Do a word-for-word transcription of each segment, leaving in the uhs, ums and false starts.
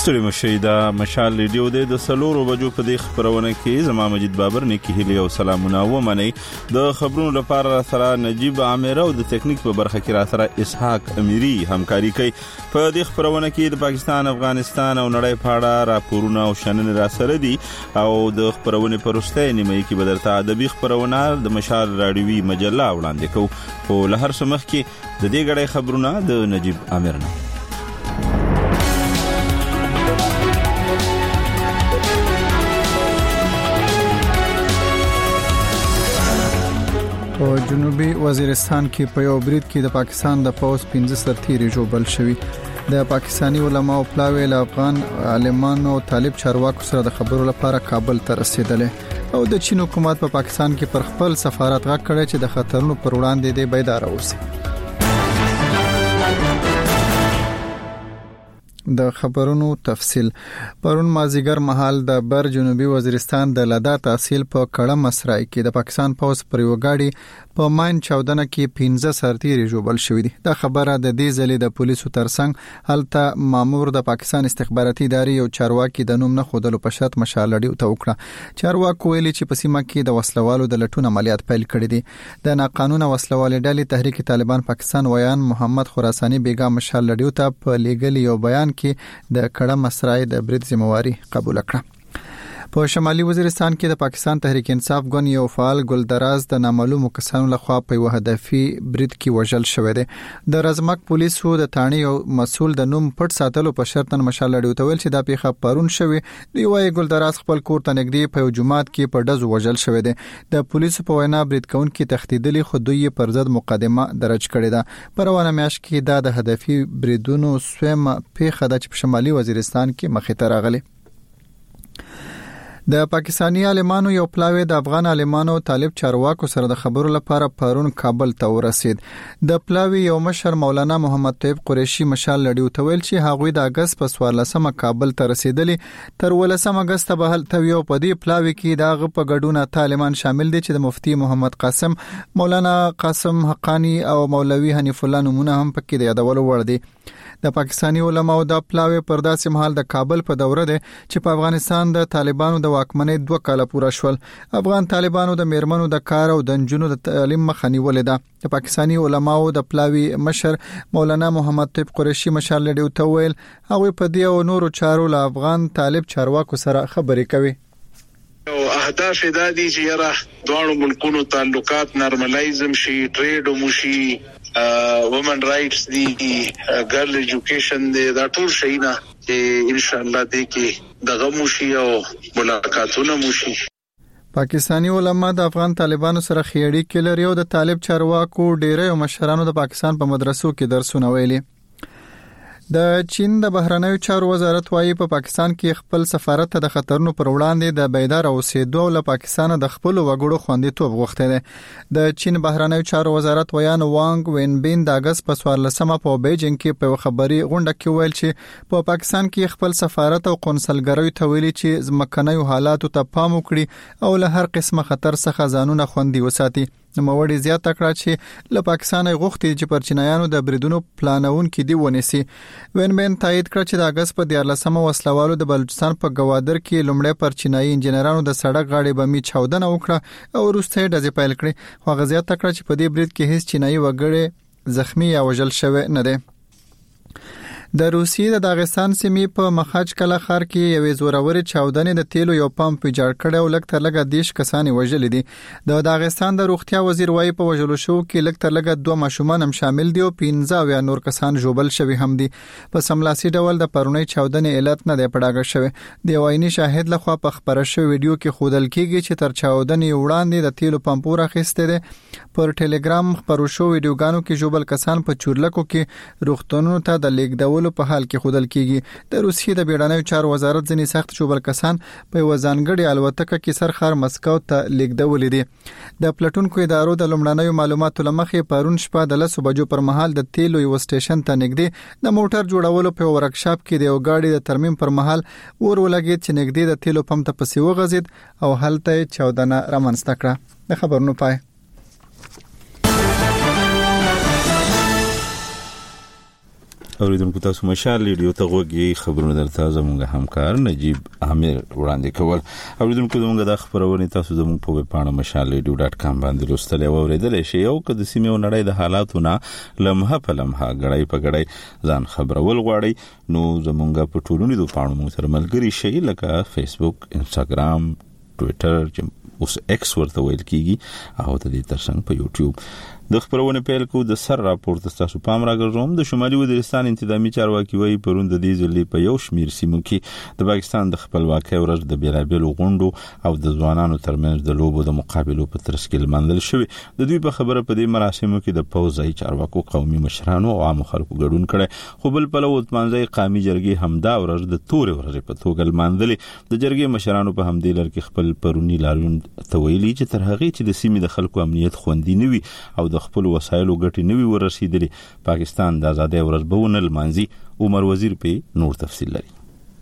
ستړي مشي دا مشال ریډیو د سلورو بجو په دې خبرونه کې زما مجید بابر نه کې هلي او سلامونه و منی د خبرونو لپاره سره نجیب عامر او د ټیکنیک په برخه کې را سره اسحاق امیری همکاري کوي په دې خبرونه کې د پاکستان افغانستان او نړۍ په اړه راپورونه او شننې را سره دي او د خبرونه پرسته نیمه کې بدرته ادبي خبرونه د مشال رادیوي مجله وړاندې کوي خو له هر څه مخکې د دې غړې خبرونه د نجیب عامر نه په جنوبي وزیرستان کې په یو برید کې د پاکستان د پوز پنځه سرتیري جوړل شوی د پاکستانی علماو پلاوی له افغان عالمانو طالب چارواکو سره د خبرو لپاره کابل ته رسیدل او د چین حکومت په پا پاکستان کې پر خپل سفارت غږ کړی چې د خطرونو پر وړاندې دی بیدار اوسي د خبرونو تفصیل پرون مازیګر مهال د بر جنوبي وزیرستان د لدا تحصیل په کړه مسرای کې د پاکستان پوز پر یو غاډي په ماین چودنه کې پنځه سرتیري جوړل شوې دي دا خبره د دې ځلې د پولیسو ترڅنګ هلته مامور د پاکستان استخباراتي ادارې او چارواکي د نوم نه خودلو په شرط مشالړي او توکړه چارواکو ویلي چې په سیمه کې د وسلوالو د لټون عملیات پیل کړي دي د ناقانونه وسلوالې ډلې تحریک طالبان پاکستان ویان محمد خراساني بیگا مشالړي ته په لیګل یو بیان کې د کړه مسرای د برید ذمہواری قبول کړه په شمالي وزیرستان کې د پاکستان تحریک انصاف ګوند یو فعال ګلدراز د نامعلومو کسانو لخوا په یو هدفي برید کې وژل شوی دی د رزمک پولیسو د تانی او مسول د نوم پټ ساتلو په شرطن مشالړي وتول چې د پیښه پرون شوی دی وای ګلدراز خپل کور ته نږدې په جمعات کې په ډز وژل شوی دی د پولیسو په وینا برید کونکي تهدیدلي خو دوی پر ضد مقدمه درج کړې ده په روانه میاشت کې دا د هدفي بریدونو سوم پیښه د شمالي وزیرستان کې مخې ته راغلي د پاکستانی عالمانو یو پلاوی د افغان عالمانو طالب چارواکو سره د خبرو لپاره پرون کابل ته ورسید د پلاوی یو مشر مولانا محمد طیب قریشی مشال لړیو تویل چې هغوی د اگست په څوارلسمه کابل ته رسیدلی تر ولسمه اگست به هل تویو په دې پلاوی کې دغه په ګډونه طالبان شامل دي چې د مفتی محمد قاسم مولانا قاسم حقانی او مولوی حنیف الله نمونه هم پکې د یادولو وړ دي د پاکستانی علماو د پلاوی پر داسې مهال د کابل په دوره ده چې په افغانستان د طالبانو د واکمنۍ دوه کاله پوره شول افغان طالبانو د میرمنو د کار او د جنونو د تعلیم مخه نیولې ده د پاکستانی علماو د پلاوی مشر مولانا محمد طیب قریشی مشال لډیو ته ویل هغه په دې او نورو چارو له افغان طالب چارواکو سره خبرې کوي او اهداف د دې چې یاره دوه ملکونو تعلقات نارملایزم شي ټریډ او شي وومن رائټس دی ګرل ایجوکیشن دی دا ټول شي نه چې ان شاء الله دې کې دغه موشي او ملاقاتونه موشي پاکستانی علما د افغان طالبانو سره خېړی کې لري او د طالب چارواکو ډېری مشرانو د پاکستان په مدرسو کې درسونه ویلي د چین د بهرنیو چارو وزارت وايي په پا پاکستان کې خپل سفارت ته د خطرونو پر وړاندې د بیدار اوسېدو له پاکستان د خپل وګړو خوندیتوب غوښتي دي د چین بهرنیو چارو وزارت ویان وانګ وینبین د اگست په څوارلسمه په بیجینګ کې په خبري غونډه کې ویل چې په پا پاکستان کې خپل سفارت او قونسلګریو ته ویلي چې ځمکنیو حالاتو ته پام وکړي او له هر قسمه خطر څخه ځانونه خوندي وساتي نوموړي زیاته کړه چې له پاکستان غوښتي چې پر چینایانو د بریدونو پلانون کې دی ونیسي وینبین تایید کړ چې د اگست په دیارلسمه وسلوالو د بلوچستان په گوادر کې لومړی پر چینایي انجنیرانو د سړک غاړې بمي چاودنه وکړه او وروسته ډزې پیل کړې خو هغه زیاته کړه چې په دې برید کې هیڅ چینایي وګړي زخمی یا وژل شوی نه دی د روسیې د داغستان سیمې په مخاج کلا ښار کې یوې زورورې چاودنې د تیلو یو پمپ جوړ کړی او لږ تر لږه دیش کسانې وژلې دي د داغستان د روغتیا وزیر وايي په وژلو شو کې لږ تر لږه دوه ماشومان هم شامل دي او پنځه اویا نور کسان ژوبل شوي هم دي په سملاسي ډول د پرونی چاودنې علت نه دی پړاګه شوی د وایي شاهد لخوا په خبره شوی ویډیو کې ښودل کیږي چې تر چاودنې وړاندې د تیلو پمپ راخسته دي پر ټلګرام خبرو شو ویډیوګانو کې ژوبل کسان په چورلکو کې روغتونونو ته د لیږدولو په حال کې خودل کیږي د روسیې د بیړنیو چارو وزارت ځنی سخت شوبل کسان په وزنګړي الوتکه کې سرخر مسکو ته لیږدول دي د پلټونکو ادارو د لومړنیو معلوماتو لمخې پرون شپه د لسو بجو پر مهال د تیلو یو سټیشن ته نږدې د موټر جوړولو په ورکشاپ کې د یو گاډي د ترمیم پر مهال ور ولګید چې نږدې د تیلو پمپ ته پسې وغځید او هلته چاودنه رامنځته کړه د خبرونو پای اوریدونکو تاسو مشال ریډیو ته غوږی خبرونه درته زموږ همکار نجیب عامر وړاندې کول. اوریدونکو زموږ د خبرونه تاسو زموږ په ویب پاڼه مشال ریډیو ډاټ کام باندې لوستل او اوریدل شئ او که د سیمې او نړۍ د حالاتونه لمحه په لمحه غړای په غړای ځان خبرول غواړي نو زموږ په ټولنیزو پاڼو مو سره ملګری شئ لکه فیسبوک، انستګرام، ټوئیټر اوس ایکس ورته ویل کیږي او د دې ترڅنګ په یوټیوب د خبرونه پیل کو. د سر راپورټ تاسو پام راګرځوم. د شمالي وزیرستان انتظامی چارواکي وایي پرون د دې ځلې په یو شمیر سیمو کې د پاکستان د خپلواکۍ ورځ د بیلابېلو غونډو او د ځوانانو ترمنځ د لوبو د مقابلو په ترڅ کې لمانځل شوی. د دوی په خبره په دې مراسمو کې د پوځي چارواکو، قومي مشرانو او عام خلکو ګډون کړي. خو بل په لور منځي قومي جرګې همدا ورځ د تورې ورځې په توګه لمانځلې. د جرګې مشرانو په همدې لړ کې خپل پرونی لاروند تویلي چې تر هغه چې د سیمې د خلکو امنیت خوندي نوي او د خپل وسایلو ګټې نوي ورسېدلې پاکستان د آزادۍ ورځ به ونه لمانځي. عمر وزیر په نور تفصیل لري.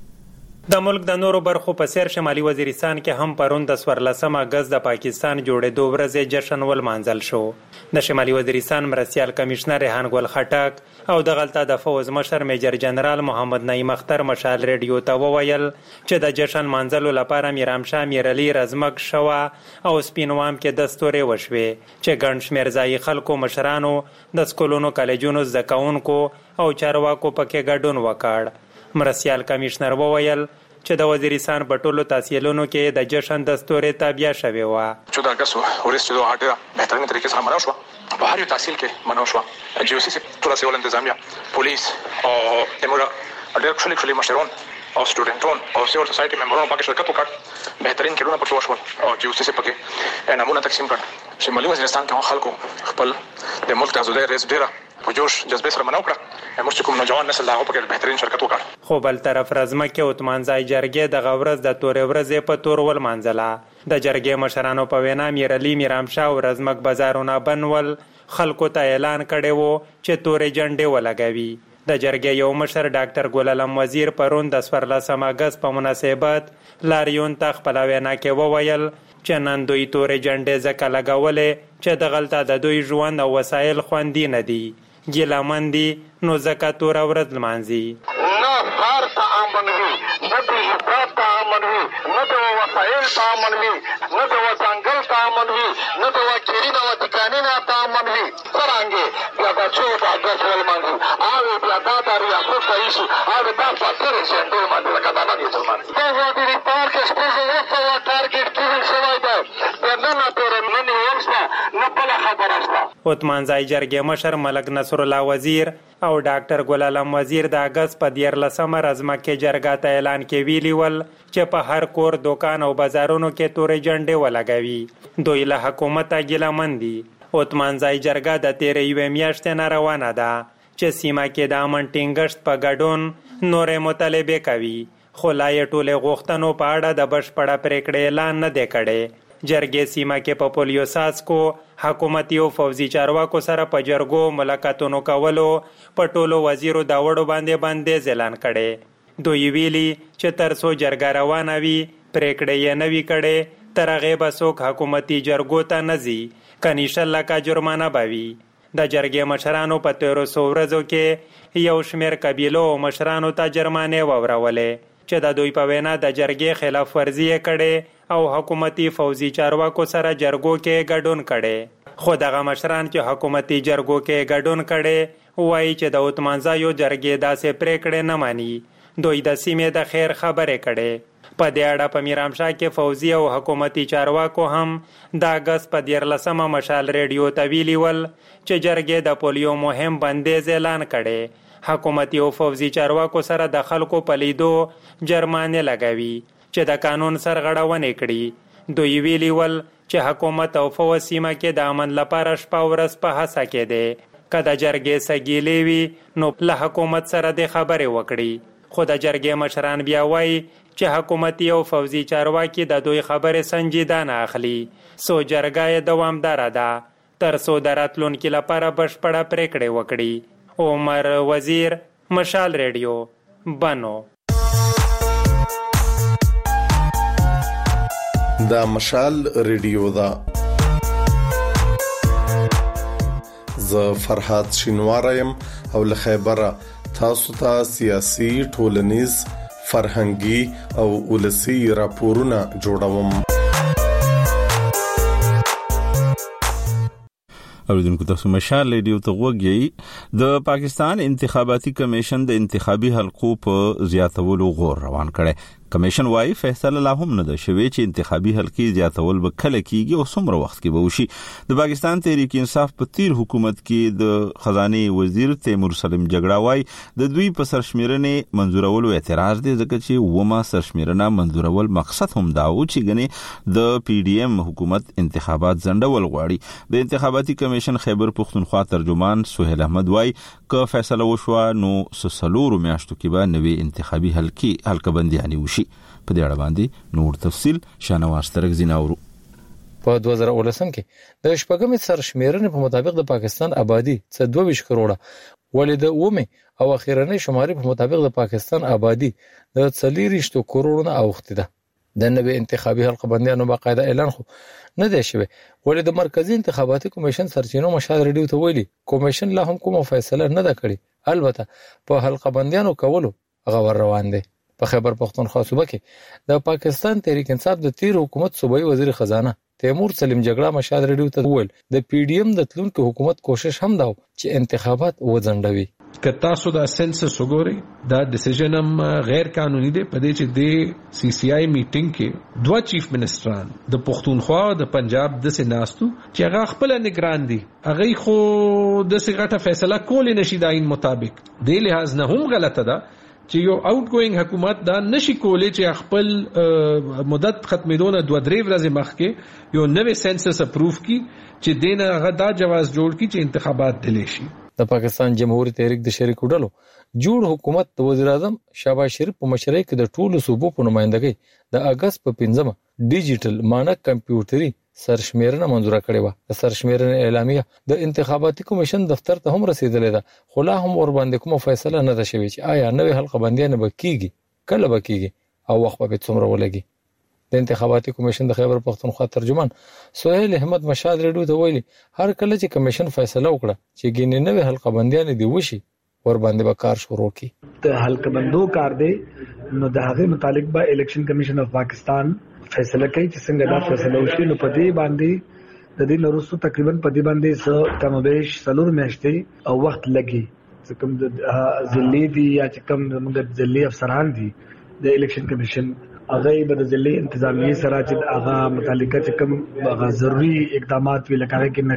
د ملک د نورو برخو په سیر شمالي وزیرستان کې هم پرون د څوارلسم اگست د پاکستان جوړېدو ورځ جشن ولمانځل شو. د شمالي وزیرستان مرستیال کمشنر ریحان ګل خټک او د غلطه د فوز مشر میجر جنرال محمد نعیم اختر مشال ریډیو ته وویل چې د جشن مانځلو لپاره میرامشاه میرعلی رزمک شوا او سپینوام کې دستورې وشوې چې ګڼ شمېر ځایي خلکو، مشرانو، د سکولونو، کالجونو زده کوونکو او چارواکو پکې ګډون وکړ. مرستیال کمشنر وویل چې د وزیرستان په ټولو تحصیلونو کې د جشن دستورې تابع شوې وه. چودہ اگست ورسېدو هغه بهترین طریقې سره منو شو. په هر یو تحصیل کې منو شو. جیوسی سي ټول سیول انتظامیه، پولیس او امور ډېر ښه ښه مشران او سټوډنټون او سیول سوسایټي ممبرانو پکې شرکت وکړ. بهترین کډونه پکې وشول او جیوسی سي پکې نمونه تقسیم کړ. شمالي وزیرستان کې خلکو خپل د ملک د آزادۍ ورځ ډېره په جوش جذبې سره منو کړه. موږ کوم نوجوان نسل دا په کې بهترین شرکت وکړ. خو بل طرف رزمکه او تمانځای جرګې د غورز د تورې ورځې په تور ول منځله. د جرګې مشرانو په وینا میرعلی، میرامشاه او رزمک بازارونه بنول خلکو ته اعلان کړي وو چې تورې جنډې ولګوي. د جرګې یو مشر ډاکټر ګل علم وزیر پرون د څوارلسم اگست په مناسبت لاریون ته خپل وینا کې وویل چې نن دوی تورې جنډې ځکه لګولې چې د غلطه د دوی ژوند او وسایل خوندي نه دي. ګیلمن دي نو ځکه توره ورځ لمانځي. نه ښار ته امن وي، نه د افراد ته امن وي، نه د وسایل ته امن وي، نه د ځنګل ته امن وي، نه د وکیرین او دکانینه ته امن وي. څرنګې بیا د چوده اګست ولمانځي او بیا دا د ریاست رئیس او دا په تېرې سنډو باندې لکه دا نه دي ولمانځي. دا وادي پارک شپږ وسوه ټارګېټ کېدل شوی دی. د نن پورې نه نیول شته، نه بله خبره شته. اوتمانځای جرګې مشر ملک نصر الله وزیر او ډاکټر ګل علم وزیر د اگست په دیارلسمه رزمکه جرګه ته اعلان کې ویلي ول چې په هر کور، دوکان او بازارونو کې تورې جنډې ولګوي. دوی له حکومته ګیلمن دي. اوتمانځای جرګه د تېرې یوې میاشتې نه روانه ده چې سیمه کې د امن ټینګښت په ګډون نورې مطالبې کوي، خو لا یې ټولې غوښتنو په اړه د بشپړه پرېکړې اعلان نه دی کړی. جرګې سیمه کې په پولیو ساسکو، حکومتي او فوزي چارواکو سره په جرګو ملاقاتونو کولو په ټولو وزیرو دا وړو باندې بندیز اعلان کړي. دوی ویلي چې تر څو جرګه روانه وي پرېکړې یې نه وي کړې تر هغې به څوک حکومتي جرګو ته نه ځي، کني شل لکه جرمانه به وي. د جرګې مشرانو په تېرو څو ورځو کې یو شمېر قبیلو او مشرانو ته جرمانې واورولې چې د دوی په وینا د جرګې خلاف ورزي یې کړې او حکومتي فوزي چارواکو سره جرګو کې ګډون کړي. خو دغه مشران چې حکومتي جرګو کې ګډون کړي وایي چې د اوتمانځایو جرګې داسې پرېکړې نه ماني. دوی د سیمې د خیر خبرې کړي. په دې اړه په میرامشاه کې فوزي او حکومتي چارواکو هم د اګست په دیارلسمه مشال ریډیو ته ویلي ول چې جرګې د پولیو مهم بندیز اعلان کړي. حکومتي او فوزي چارواکو سره د خلکو په لیدو جرمانې لګوي چې د قانون سرغړونې کړي. دوی ویلي ول چې حکومت او فوز سیمه کې د امن لپاره شپه ورځ په هڅه کې دی. که د جرګې سګیلې وي نو له حکومت سره د خبرې وکړي. خو د جرګې مشران بیا وایي چې حکومتي او فوزي چارواکي د دوی خبرې سنجیده نه اخلي. سو جرګه یې دوامداره ده تر څو د راتلونکي لپاره بشپړه پرېکړې وکړي. عمر وزیر، مشال ریډیو، بنو. دا مشال ریډیو دا زه فرحات شینواره یم او له خیبره تاسو ته سیاسي ټولنیز فرهنګي او ولسی راپورونه جوړوم. اوریدونکو تاسو مشال ریډیو ته وګورئ. د پاکستان انتخاباتي کمیشن د انتخابي حلقو په زیاتولو غور روان کړي. کمیشن وايي فیصله لا هم نه ده شوې چې انتخابي حلقې زیاتول به کله کیږي او څومره وخت کې به وشي. د پاکستان تحریک انصاف په تیر حکومت کې د خزانه وزیر تیمور سلیم جګړه وايي د دوی په سرشمیرنې منزورولو اعتراض دی ځکه چې ومه سرشمیرنه منزورول مقصد هم دا و چې غني د پی ډی ایم حکومت انتخابات ځنډول غواړي. د انتخاباتي کمیشن خیبر پختونخوا ترجمان سہیل احمد وايي که فیصله وشوه نو سلورو میاشتو کې به نوې انتخابي حلقې حلقه بندیانې وشي. په دې اړه باندې نور تفصیل شانواز ترک زیناورو. په دوه زره ولسم کې د شپږمې سرشمیرنې په مطابق د پاکستان آبادی څه دوه ویشت کروڑه ولې د اومه او اخیرنۍ شمارې په مطابق د پاکستان آبادی د څلوېښت کروڑو نه اوښته ده. د نوې انتخابي حلقه بندیانو باقاعده اعلان خو نه دی شوی ولې د مرکزی انتخاباتي کمیشن سرچینو مشال ریډیو ته ویلي کمیشن لا هم کومه فیصله نه ده کړې. البته په حلقه بندیانو کولو غوړ روان دي. په خیبر پختونخوا صوبه کې د پاکستان تحریک انصاف د تیر حکومت صوبایي وزیر خزانه تیمور سلیم جګړه مشال ریډیو ته ویل د پی ډی ایم د تلونکو حکومت کوشش هم دا چې انتخابات وځنډوي. که تاسو دا سنسس وګورئ دا ډیسیژن هم غیر قانوني دی په دې چې د سی سی آی میټینګ کې دوه چیف منسټران د پختونخوا او د پنجاب د سناستو چې هغه خپل نگران دي هغه خو د سیغټه فیصله کولې نشي د عین مطابق د لحاظ نه هم غلطه ده چې یو آوټ ګوینګ حکومت دا نشي کولای چې خپل مدت ختمېدونه دوه درې ورځې مخکې یو نوې سنسس اپروف کی چې دینه هغه دا جواز جوړ کی چې انتخابات دلی شي. د پاکستان جمهوریت تحریک د شریکو ډلو جوړ حکومت د وزیر اعظم شهباز شریف په مشرۍ کې د ټولو صوبو په نمائندګۍ د اگست په پنځمه ډیجیټل مانک کمپیوټري سرشمیرنه منظور کړې و. د سرشمیرنې اعلامیه د انتخاباتي کمیشن دفتر ته هم رسیدلې ده خو لا هم ور باندې کومه فیصله نه ده شوې چې آیا نوې حلقه بندیانه به کیږي کله به کیږي او وخت به څومره ولګي. د انتخاباتي کمیشن د خیبر پختونخوا ترجمان سہیل احمد مشال ریډیو ته ویلي هر کله چې کمیشن فیصله وکړه چې ګینې نوې حلقه بندیانه دی وشي ور باندې به کار شروع کی. د حلقه بندو کار دی نو د هغه متعلق به الیکشن کمیشن اف پاکستان فیصله کوي چې څنګه دا فیصله وشي. نو په دې باندې د دې نورستو تقریبا په دې باندې څو کمبېش سلور میاشتې او وخت لګي چې کوم د ضلعي دي یا چې کوم موږ ضلعي افسران دي د الیکشن کمیشن هغه به د ضلعي انتظامیه سره چې هغه متعلقه چې کوم هغه ضروري اقدامات وی لکه کې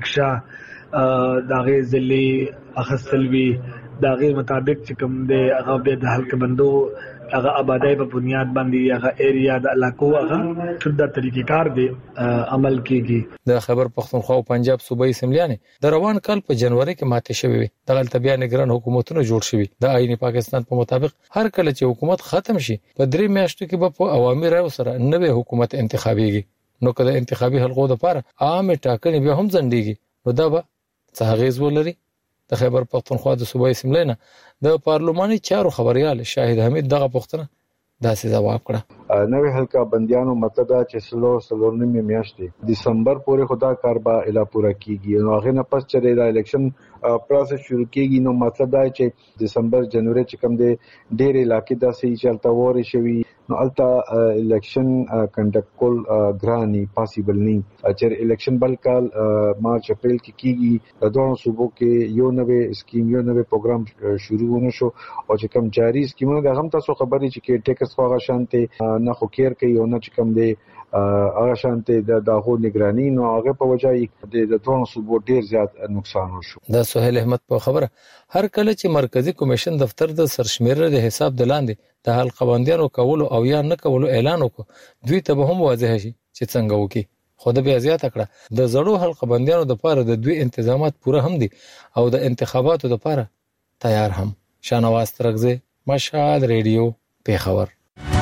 نقشه داغه ضلعي اخصل وی داغه مطابق چې کوم د هغه به د حلقه بندو هغه آبادی په بنیاد باندې هغه ایریا د علاقو هغه شدت طریقې کار دی عمل کیږي. د خیبر پختونخوا او پنجاب صوبایي اسمبلیانې د روان کال په جنوري کې ماته شوې وي. دغه تبیا نگران حکومتونه جوړ شوي. د آئین پاکستان په مطابق هر کله چې حکومت ختم شي په درې میاشتو کې به په عوامي رایو سره نوې حکومت انتخابيږي. نو کله انتخابي حلقو لپاره عام ټاکنې به هم ځنډيږي نو دا به څه اغیز ولري. د خیبر پختونخوا د صوبایي اسمبلی نه د پارلماني چارو خبريال شاهد حمید دغه پوښتنه داسې جواب کړه. نوې حلقه بندیانو مطلب دا چې سلو سلور نیمه میاشتې دسمبر پورې خدا کار با اله پورا کیږي نو هغه نه پس چې د الیکشن پروسس شروع کیږي نو مطلب دا چې دسمبر جنوري چې کوم دی ډېر علاقې داسې چلتا وره شوی نو التا الیکشن کنډکټ کول ګراني پاسیبل نه چې الیکشن بل کال مارچ اپریل کې کیږي د دوه صوبو کې یو نوې سکیم یو نوې پروګرام شروع ونه شو او چې کوم جاری سکیمونه د هم تاسو خبرې چې کې ټیکس خو شانته نه خو کیر کوي او نه چې کوم دی هغه شانته د داغو نگرانی نو هغه په وجه د دوه صوبو ډیر زیات نقصان وشو. د سہیل احمد په خبره هر کله چې مرکزی کمیشن دفتر د سرشمیرنې د حساب د لاندې د حلقه بندیانو کولو او یا نه کولو اعلان وکړ دوی ته به هم واضح شي چې څنګه وکي. خو د بیا زیاته کړه د زړو حلقه بندیانو د لپاره د دوی انتظامات پوره هم دي او د انتخاباتو لپاره تیار هم. شانواز ترغزه مشال ریډیو پیښور.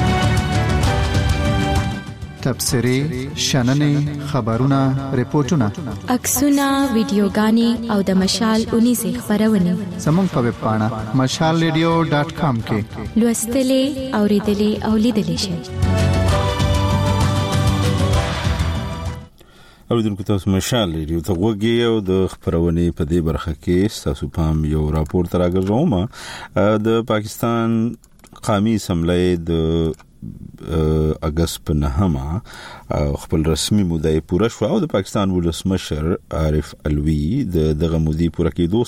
تبصری شننې خبرونه ریپورتونه عکسونه ویډیوګانې او د مشال اونیزه خبرونه زموږ په ویب پاڼه مشال ریډیو ډاټ کام کې لوستلې اوریدلې او لیدلې شئ. اوریدونکو تاسو مشال ریډیو ته وګورئ او د خبرونې په دې برخه کې تاسو پام یو راپور تر راغورځوم د پاکستان قومي اسمبلی د اگست په نهمه خپل رسمي مودې پوره شو او د پاکستان ولسمشر عارف الوی د دغه مودې پوره کېدو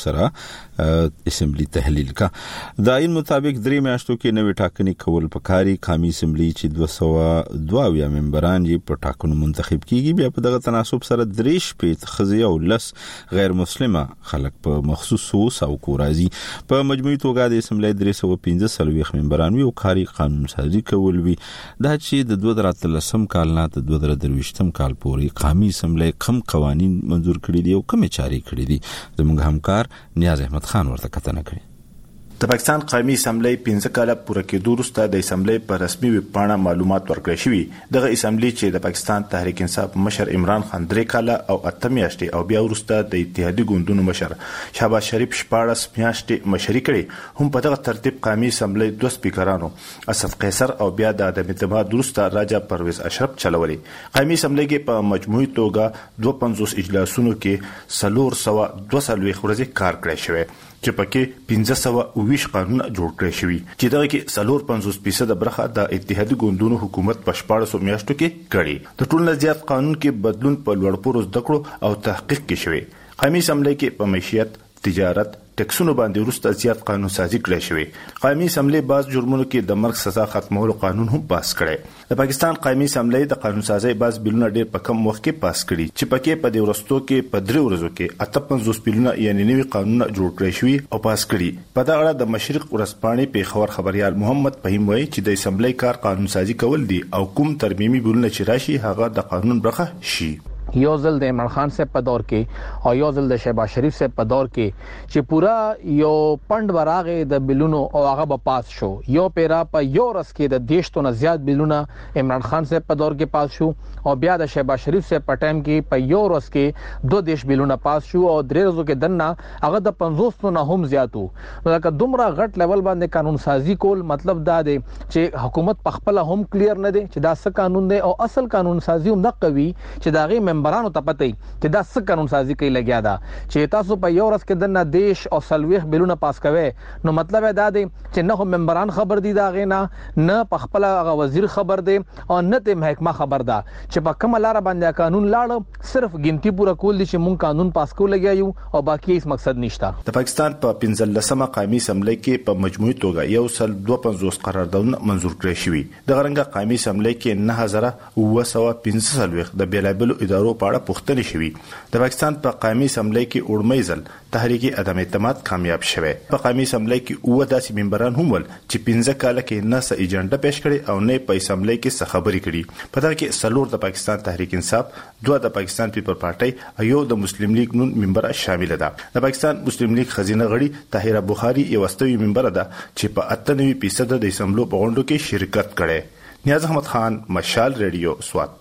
سره اسمبلی تحلیل کا د عین مطابق درې میاشتو کې نوې ټاکنې کول پکاري قومي اسمبلی چې دوه سوه دوه اویا ممبران یې په ټاکنو منتخب کیږي بیا په دغه تناسب سره درې شپږ خزي او لس غیر مسلمه خلک په مخصوصو ساوکو راځي په مجموعي توګه د اسمبلی درې سوه پنځه څلوېښت ممبران وي او کاري قانون سازي کول وي دا چې د دوه زره اتلسم کال نه د دوه زره درویشتم کال پورې قومي اسمبلی کم قوانین منظور کړي دي او کوم چارې کړي دي زموږ همکار نیاز احمد خان ورته کتنه کړي د پاکستان قومي اسمبلی پنځه کاله پوره کېدو وروسته د اسمبلی په رسمي ویب پاڼه معلومات ورکړل شوي دغه اسمبلی چې د پاکستان تحریک انصاف مشر عمران خان درې کاله او اته میاشتې او بیا وروسته د اتحادیه ګوندونو مشر شهباز شریف شپاړس میاشتې مشري کړي هم په دغه ترتیب قومي اسمبلی دوه سپیکرانو اسف قیصر او بیا د عدم اعتماد وروسته راجا پرویز اشرف چلولي قومي اسمبلی کې په مجموعي توګه دوه پنځوس اجلاسونو کې څلور سوه دوه څلوېښت ورځې کار کړی شوی چې پکې پنځه سوه اوویشت قانون جوړ کړی شوی چې دغه کې څلور پنځوس فیصد برخه د اتحادیه ګوندونو حکومت په شپاړسو میاشتو کې کړي د ټول نه زیات قانون کې بدلون په لوړ پوړو زده کړو او تحقیق کې شوی قومي اسمبلی کې په معیشت تجارت ټیکسونو باندې وروسته زیات قانون سازي کړی شوی قومي اسمبلی باز جرمونو کې د مرګ سزا ختمولو قانون هم پاس کړی د پاکستان قومي اسمبلی د قانون سازي باز بلونه ډېر په کم وخت کې پاس کړي چې پکې په دې ورستو کې په درې ورځو کې اته پنځوس بلونه یعنی نوي قانون جوړ کړی شوی او پاس کړي په دا اړه د مشرق ورځپاڼې په خبر خبريال محمد فهیم وایي چې د اسمبلی کار قانون سازي کول دي او کوم ترمیمي بلونه چې راشي هغه د قانون برخه شي یو ځل د عمران خان صاحب په دور کې او یو ځل د شهباز شریف صاحب په دور کې چې پورا یو پند براغه د بلونو او هغه به پاس شو یو پیرا په یو رس کې د دیشتو نه زیات بلونه عمران خان صاحب په دور کې پاس شو او بیا د شهباز شریف صاحب په ټایم کې په یو رس کې دوه دیش بلونه پاس شو او درې ورځو کې دنه هغه د پنځوس نه هم زیاتو نو لکه دومره غټ لیول باندې قانون سازي کول مطلب دا دی چې حکومت په خپل هم کلیر نه دی چې دا څه قانون دی او اصل قانون سازي هم د قوي چې دا غي ممبرانو ته پته چې دا څه قانون سازي کوي لګیا دا چې تاسو په یو ورځ کې د دیش او سلويخ بلونه پاس کوي نو مطلب دا دی چې نه هم ممبران خبر دي دا غینا نه په خپل هغه وزیر خبر دی او نه ته محکمه خبر ده چې په کوم لار باندې قانون لاړ صرف ګنتی پورا کول دي چې مونږ قانون پاس کول لګیا یو او باقي هیڅ مقصد نشته د پاکستان په پنځلسمه قومي اسمبلی کې په مجموعي توګه یو سل دوه پنځوس قراردادونه منزور کړی شوی د غرنګ قومي اسمبلی کې نه هزار اوه سوه پنځه څلوېښت د بیلابلو ادارو په اړه پوښتنې شوي د پاکستان په قومي اسمبلی کې اورمې ځل تحریک عدم اعتماد کامیاب شوه په قومي اسمبلی کې اوه داسې ممبران هم ول چې پنځه کاله کې نه څه ایجنډا پیش کړي او نه په اسمبلی کې څه خبرې کړي په دا کې څلور د پاکستان تحریک انصاف دوه د پاکستان پیپل پارټي او یو د مسلم لیگ نون ممبر شامل ده د پاکستان مسلم لیگ خزینه غړي طاهره بخاری یو واستوي ممبر ده چې په اته نوي فیصد د اسمبلو په غونډو کې شرکت کړي نیاز احمد خان مشال ریډیو سوات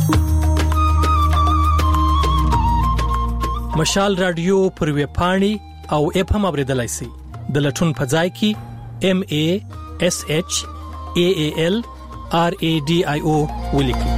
مشال رادیو پر وی پاڼي او اپ هم اوریدلای شي د لټون په ځای کې ام ا اس اچ ا ا ال ار ا ډي آی او ولیکي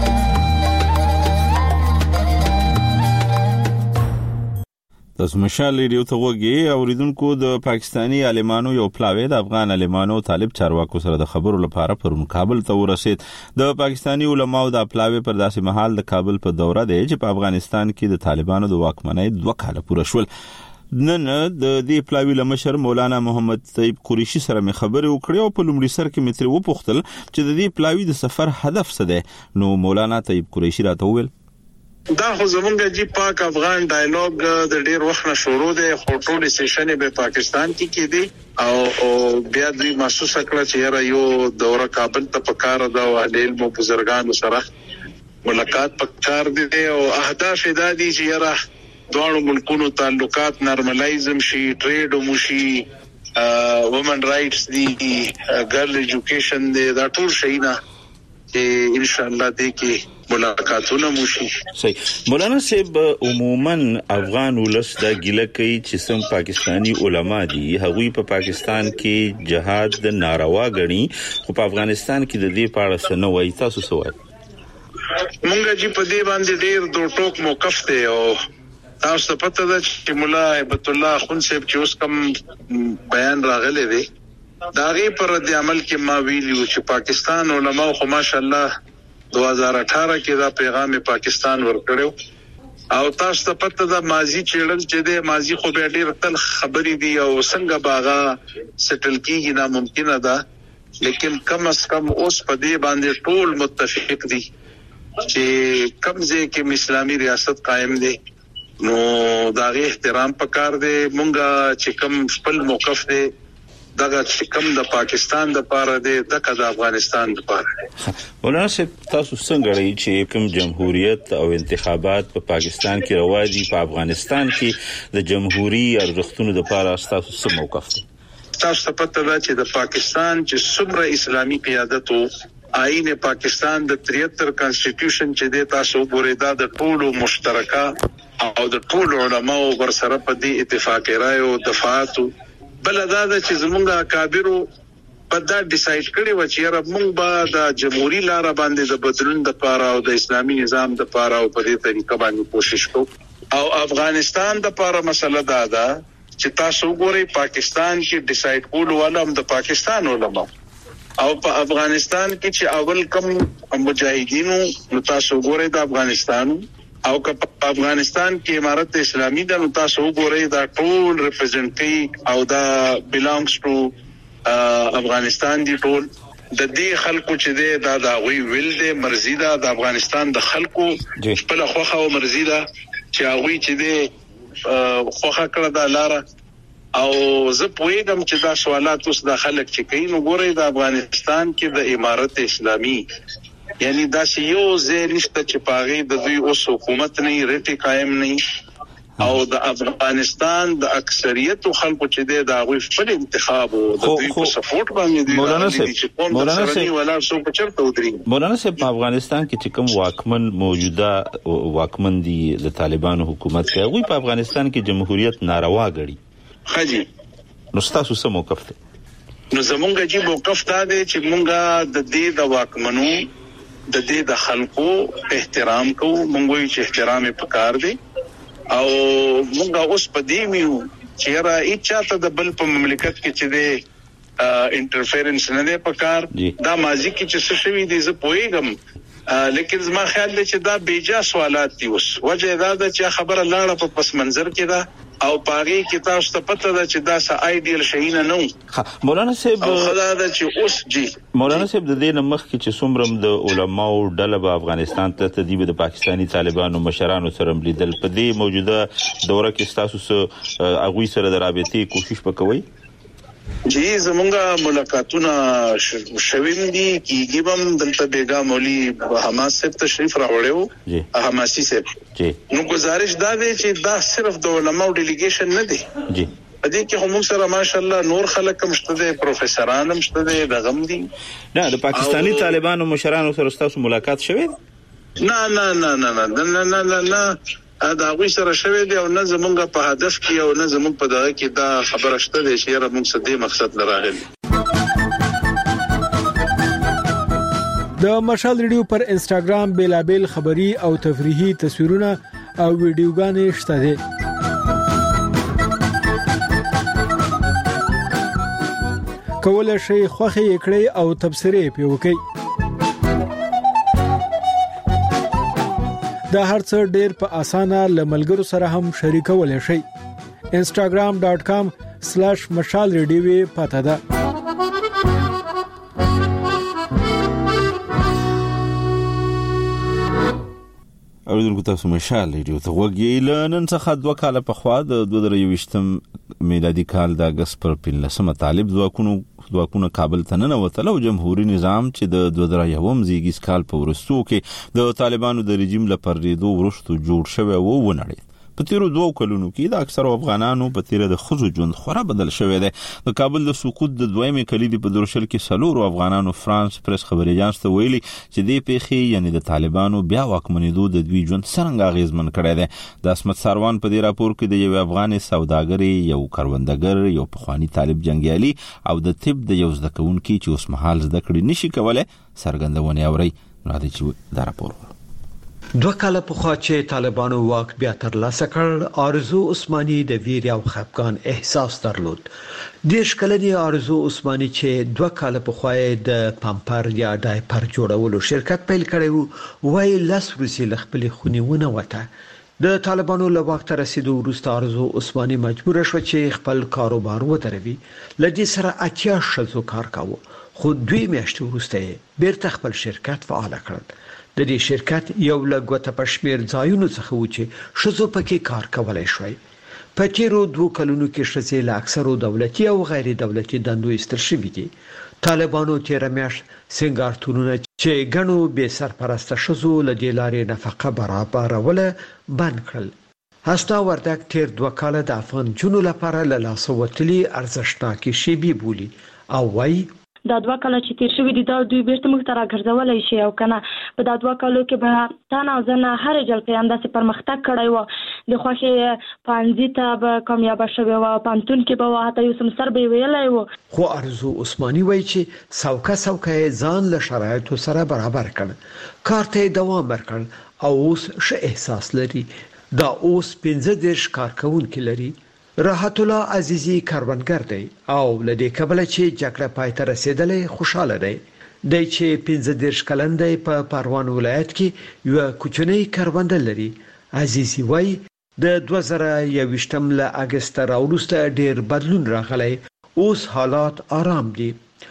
تاسو مشال ریډیو ته وګورئ اوریدونکو د پاکستانی عالمانو یو پلاوی د افغان عالمانو طالب چارواکو سره د خبرو لپاره پر کابل ته ورسید د پاکستانی علماو د پلاوی پر داسې محل د کابل په دوره دی چې په افغانستان کې د طالبانو د واکمنۍ دوه کاله پوره شول نن د دې پلاوی لمشر مولانا محمد طیب قریشی سره مې خبرې وکړې او په لومړي سر کې مې ترې وپوښتل چې د دې پلاوی د سفر هدف څه دی نو مولانا طیب قریشی راته وویل دا خو زمونږ جی پاک افغان ډایالوګ د ډیر وخت نه شروع دی خو ټول سیشن به پاکستان کې کېدی او بیا دوی محسوس کړ چې یاره یو دوره کابل ته پکار دا او علم او بزرګانو سره ملاقات پکار دي او اهداف دا دي چې یاره دوه ملکونو تعلقات نارملایزم شي ټریډ او شي وومن رائټس دي ګرل ایجوکیشن دي دا ټول شي نه چې ان شاء الله دې کې ملاقاتونه موشي صحیح مولانا صاحب عموما افغان ولس دا ګیله کوي چې سم پاکستانی علما دي هغوی په پاکستان کې جهاد د ناروا غني خو په افغانستان کې د دې په اړه څه نه وایي تاسو څه وایي مونږ چې په دې باندې ډیر دوه ټوک موقف دی او تاسو ته پته ده چې مولا هیبت الله خون صاحب چې اوس کوم بیان راغلی دی دا غي پر رد عمل کې ما ویلو چې پاکستان علماء خو ماشاءالله دو هزار اٹھارہ کې دا پیغام پاکستان ورکړو او تاسو ته پته ده ماضی چېړل چې د ماضی خو به ډیر تل خبرې دي او څنګه باغا سټل کیږي ناممکن ده لیکن کم از کم اوس په دې باندې ټول متفق دي چې کمزې کې اسلامي ریاست قائم دي نو داغه احترام پکار دی مونږه چې کم خپل موقف دی دغه چې کم د پاکستان د پاره دی دغه د افغانستان د پاره مولانا صاحب تاسو څنګه لري چې کوم جمهوریت او انتخابات په پاکستان کې روا دي په افغانستان کې د جمهوریت ارزښتونو د پاره تاسو څه موقف دی تاسو ته پته ده چې د پاکستان چې څومره اسلامي قیادت او آئین پاکستان د تریہتر کانسټیټیوشن چې د تاسو ګورې دا د ټولو مشترکه او د ټولو علماء ور سره په دې اتفاق راي او دفاعات بل دا چې زمونږه اکابرو په دا ډیسایډ کړي و چې را موږ به د جمهوریت لار باندې د بدلون د پاره او د اسلامي نظام د پاره او په دې طریقه باندې کوشش کوو او افغانستان د پاره مسله دا ده چې تاسو ګورئ پاکستان کې ډیسایډ کول ولهم د پاکستان علماء او په افغانستان کې چې اول کم مجاهدینو نو تاسو ګورئ د افغانستان او که په افغانستان کې امارت اسلامي د نو تاسو وګورئ دا ټول ریپرزینټي او دا بیلانګز ټو افغانستان دی ټول د دې خلکو چې دا د غوي ویل دي مرزي دا د افغانستان د خلکو خپل خوخه او مرزي دا چې هغه چې دي خوخه کړه د لار او زه پوهیږم چې دا سوالات اوس د خلک چې کوي نو ګورئ د افغانستان کې د امارت اسلامي یعنی دا یو ځای نشته چې پاغي د دوی اوس حکومت نه ریټي قائم نه او د افغانستان د اکثریت خلکو چې د غوي خپل انتخاب او د دوی په سپورټ باندې دي مولانا صاحب مولانا صاحب ولا څو په چرته ودري مولانا صاحب په افغانستان کې چې کوم واکمن موجوده واکمن دي د طالبانو حکومت کې غوي په افغانستان کې جمهوریت ناروا غړي خاجي نو تاسو څه موقف دی نو زمونږ چې موقف دا دی چې مونږه د دې د واکمنو د دې د خلکو احترام کوو مونږ یې چې احترام پکار دی او مونږ اوس په دې میو چې را اچاته د بل په مملکت کې چې د انټرفیرنس نه دی پکار دا ماضی کې چې څه شوی دی زه پوهیږم لیکن زما خیال دی چې دا بیجا سوالات دي اوس وجه دا ده چې خبره لاړه په پس منظر کې ده او پاغي کې تاسو ته پته ده چې دا سه آیډیل شي نه نو مولانا صاحب خدا دا چې اوس جی مولانا صاحب د دې نمخ کې چې څومره د علماء او ډله په افغانستان ته تدیب د پاکستانی طالبانو مشرانو سره ملیدل په دې موجوده دوره کې تاسو سره اغوي سره د رابطې کوشش وکوي جی زمونږه ملاقاتونه شویم دي کیږي بم دلته بیگا مولوی حماس صاحب تشریف راوړیو جی حماسي صاحب جی نو گزارش دا دی چې دا صرف د علماء ډیلیګیشن نه دی جی دې کې هم سره ماشاءالله نور خلک هم شته دي پروفیسوران هم شته دي د غم دي نه د پاکستانی طالبانو مشرانو سره تاسو ملاقات شوه نه نه نه نه نه نه نه نه دا غوي سره شوه دی او نه زمونږ په هدف کې او نه زمونږ په دغه کې دا خبره شته دی چې را موږ څه دې مقصد لراغلی د مشال ریډیو پر انستګرام بیلابل خبری او تفریحي تصویرونه او ویډیوګانې شته دي کولای شئ خوخه کړئ او تبصره پی وکړئ دا هرڅ ډیر په اسانه لملګرو سره هم شریکولای شئ instagram dot com slash mashal radio پته ده اوریدونکو تاسو مشال ریډیو ته وګورئ لنن څخه دوه کال په خوا د دوه زره یوویشتم میلادي کال د اگست پر پنځلسمه طالب ځواکونو ځواکونه کابل ته نه وتل او جمهوریت نظام چې د دوه زره یوم زیږیز کال په ورستو کې د طالبانو د رژیم لپاره ریدو ورستو جوړ شوی و ونړید په تیرو دوه کلونو کې د اکثر افغانانو په تیر د خزو ژوند خورا بدل شوی دی د کابل د سقوط د دویمه کلیدي په درشل کې سلور افغانانو فرانس پریس خبري اژانس ته ویلي چې دې پیخي یعنی د طالبانو بیا واکمنېدو د دوی ژوند څنګه اغیزمن کړی دی د اسمت ساروان په دې راپور کې د یو افغان سوداګر یو کاروندګر یو پخوانی طالب جنگیالي او د طب د یو ځدکونکو چې اوس مهال زده کړې نشي کولای سرګندونه اوري نو د چې دا راپور دوه کاله پخوا چې طالبانو واک بیا ترلاسه کړ، آرزو عثماني د ویر او خفګان احساس درلود. دیش کلنی آرزو عثماني چې دوه کاله پخوا د پامپر یا ډایپر جوړولو شرکت پیل کړی و، وای لاس روسي خپل خونیونه وته. د طالبانو له وخت رسیدو وروسته آرزو عثماني مجبور شو چې خپل کاروبار ودروي. لدې سره اتیا شذو کار کاوه، خو دوی میاشتې وروسته بیرته خپل شرکت فعال کړ. د دې شرکت یو لګوت په شمیر ځایونو څخه و چې شذو پکې کار کولای شوی. په تیرو دوه کلونو کې شذې له اکثرو دولتي او غیر دولتي دندو ایستل شوي دي. طالبانو تیر میاشت سنگارتونونه چې غنو به سرپرسته شذو له دې لارې نفقه برابروله بند کړل. هستا وردک تیر دوه کاله د افغان جنو لپاره له لاسه وتلي ارزښتناکي شیبې بولي او وایي دا دوه کاله چې تیر شوي دي دا دوی بیرته موږ ته راګرځولی شي او کنه په دا دوه کالو کې به تانه او زنه هر جلقې همداسې پرمختګ کړی و. د خوښې پانځي ته به کامیابه شوې وه، پانتون کې به وه، حتی یو سمسر به یې ویلی و. خو آرزو عثماني وایي چې سوکه سوکه یې ځان له شرایطو سره برابر کړ، کار ته یې دوام ورکړ او اوس ښه احساس لري. دا اوس پنځه دېرش کارکوونکي لري. راحت الله عزیزی کاروانګر دی او لدې کبله چې جګړه پای ته رسیدلې خوشاله دی. دی چې پنځه دېرش کلن دی په پروان ولایت کې یو کوچنی کارونده لري. عزیزی وایي د دوه زره یوویشتم له اګست راوروسته ډیر بدلون راغلی، اوس حالات آرام دي.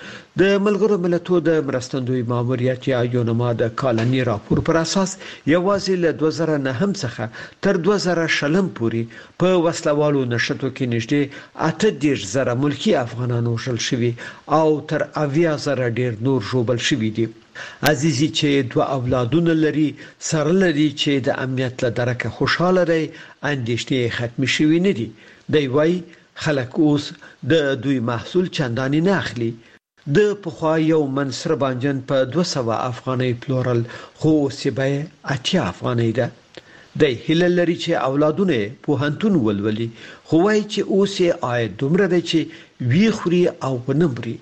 د ملګرو ملتونو د مرستندوی ماموریت یا یونما د کالنی راپور پر اساس یوازې له دوه زره نهم څخه تر دوه زره شلم پورې په وسلوالو نشټو کې نږدې اته دېرش زره ملکی افغانان وژل شوي او تر اویا زره ډیر نور ژوبل شوي دي. عزیزی چې دوه اولادونه لري سره لري چې د امنیت له درکه خوشاله دی، اندېښنې ختم شوي نه دي. دی وایي خلک اوس د دوی محصول چنداني نه اخلي. د پخوا یو منصر بانجن په دوه سوه افغانۍ پلورل، خو اوس یې بیه اتیا افغانۍ ده. دی هیله لري چې اولادونه پوهنتون ولولي، خو وایي چې اوس یې عاید دومره دی چې وی خوري او ونه مري.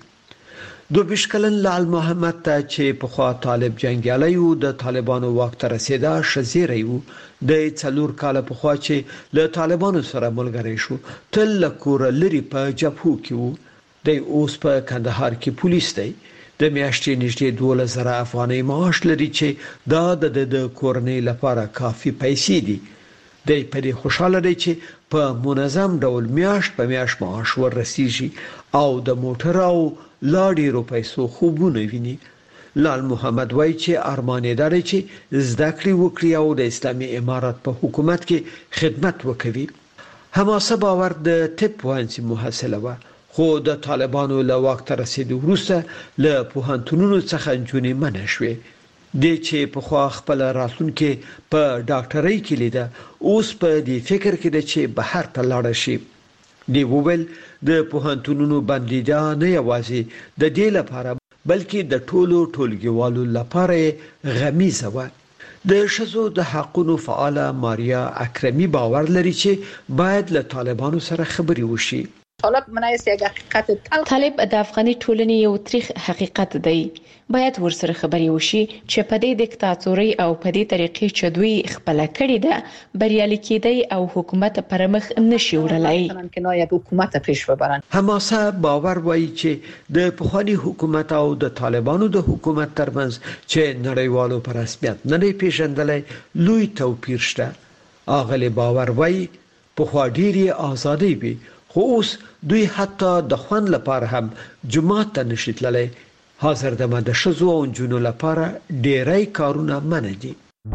دوه ویشت کلن لال محمد ته چې پخوا طالب جنګیالی و، د طالبانو واک ته رسېده ښه زیری و. د څلور کاله پخوا چې له طالبانو سره ملګری شو، تل له کوره لرې په جبهو کې و. دی اوس په کندهار کې پولیس دی. د میاشتې نږدې دولس زره افغانۍ معاش لري چې دا د د کورنۍ لپاره کافي پیسې دي. دی په دې خوشاله دی چې په منظم ډول میاشت په میاشت معاش وررسیږي او د موټر او لا ډېرو پیسو خوبونه ویني. لال محمد وایي چې ارمان یې دا دی چې زده کړې وکړي او د اسلامي امارت په حکومت کې خدمت وکوي. حماسه باور د طب پوهنځي محصله وه، خو د طالبانو له واک ته رسیدو وروسته له پوهنتونونو څخه نجونې منع شوې. دی چې پخوا خپل راتلونکې په ډاکټرۍ کې لیده، اوس په دې فکر کې ده چې بهر ته لاړه شي. دی وویل د پوهنتونونو بندیدا نه یوازې د دې لپاره بلکې د ټولو ټولګیوالو لپاره غمیزه وه. د ښځو د حقونو فعاله ماریا اکرمي باور لري چې باید له طالبانو سره خبرې وشي. طالب منایست یک حقیقت تلخ. طالب د افغاني ټولنې یو تاریخ حقیقت دی، باید ورسره خبرې وشي چې په دې دیکتاتوري او په دې طریقې چې دوی خپل کړی ده بریالي کېدی او حکومت پر مخ نشي وړلای. کنه یک حکومت پیش ببرن. حماسه باور وایي چې د پخوانی حکومت او د طالبانو د حکومت ترمنځ چې نړیوالو پر رسمیت نه پیژندلای لوی توپیر شته. اغلی باور وایي پخوا ډېری ازادي وي، خو اوس دوی حتی د خوند لپاره هم جماعت ته نشي تللی. حاضر دمه د ښځو او نجونو لپاره ډېری کارونه منع دي.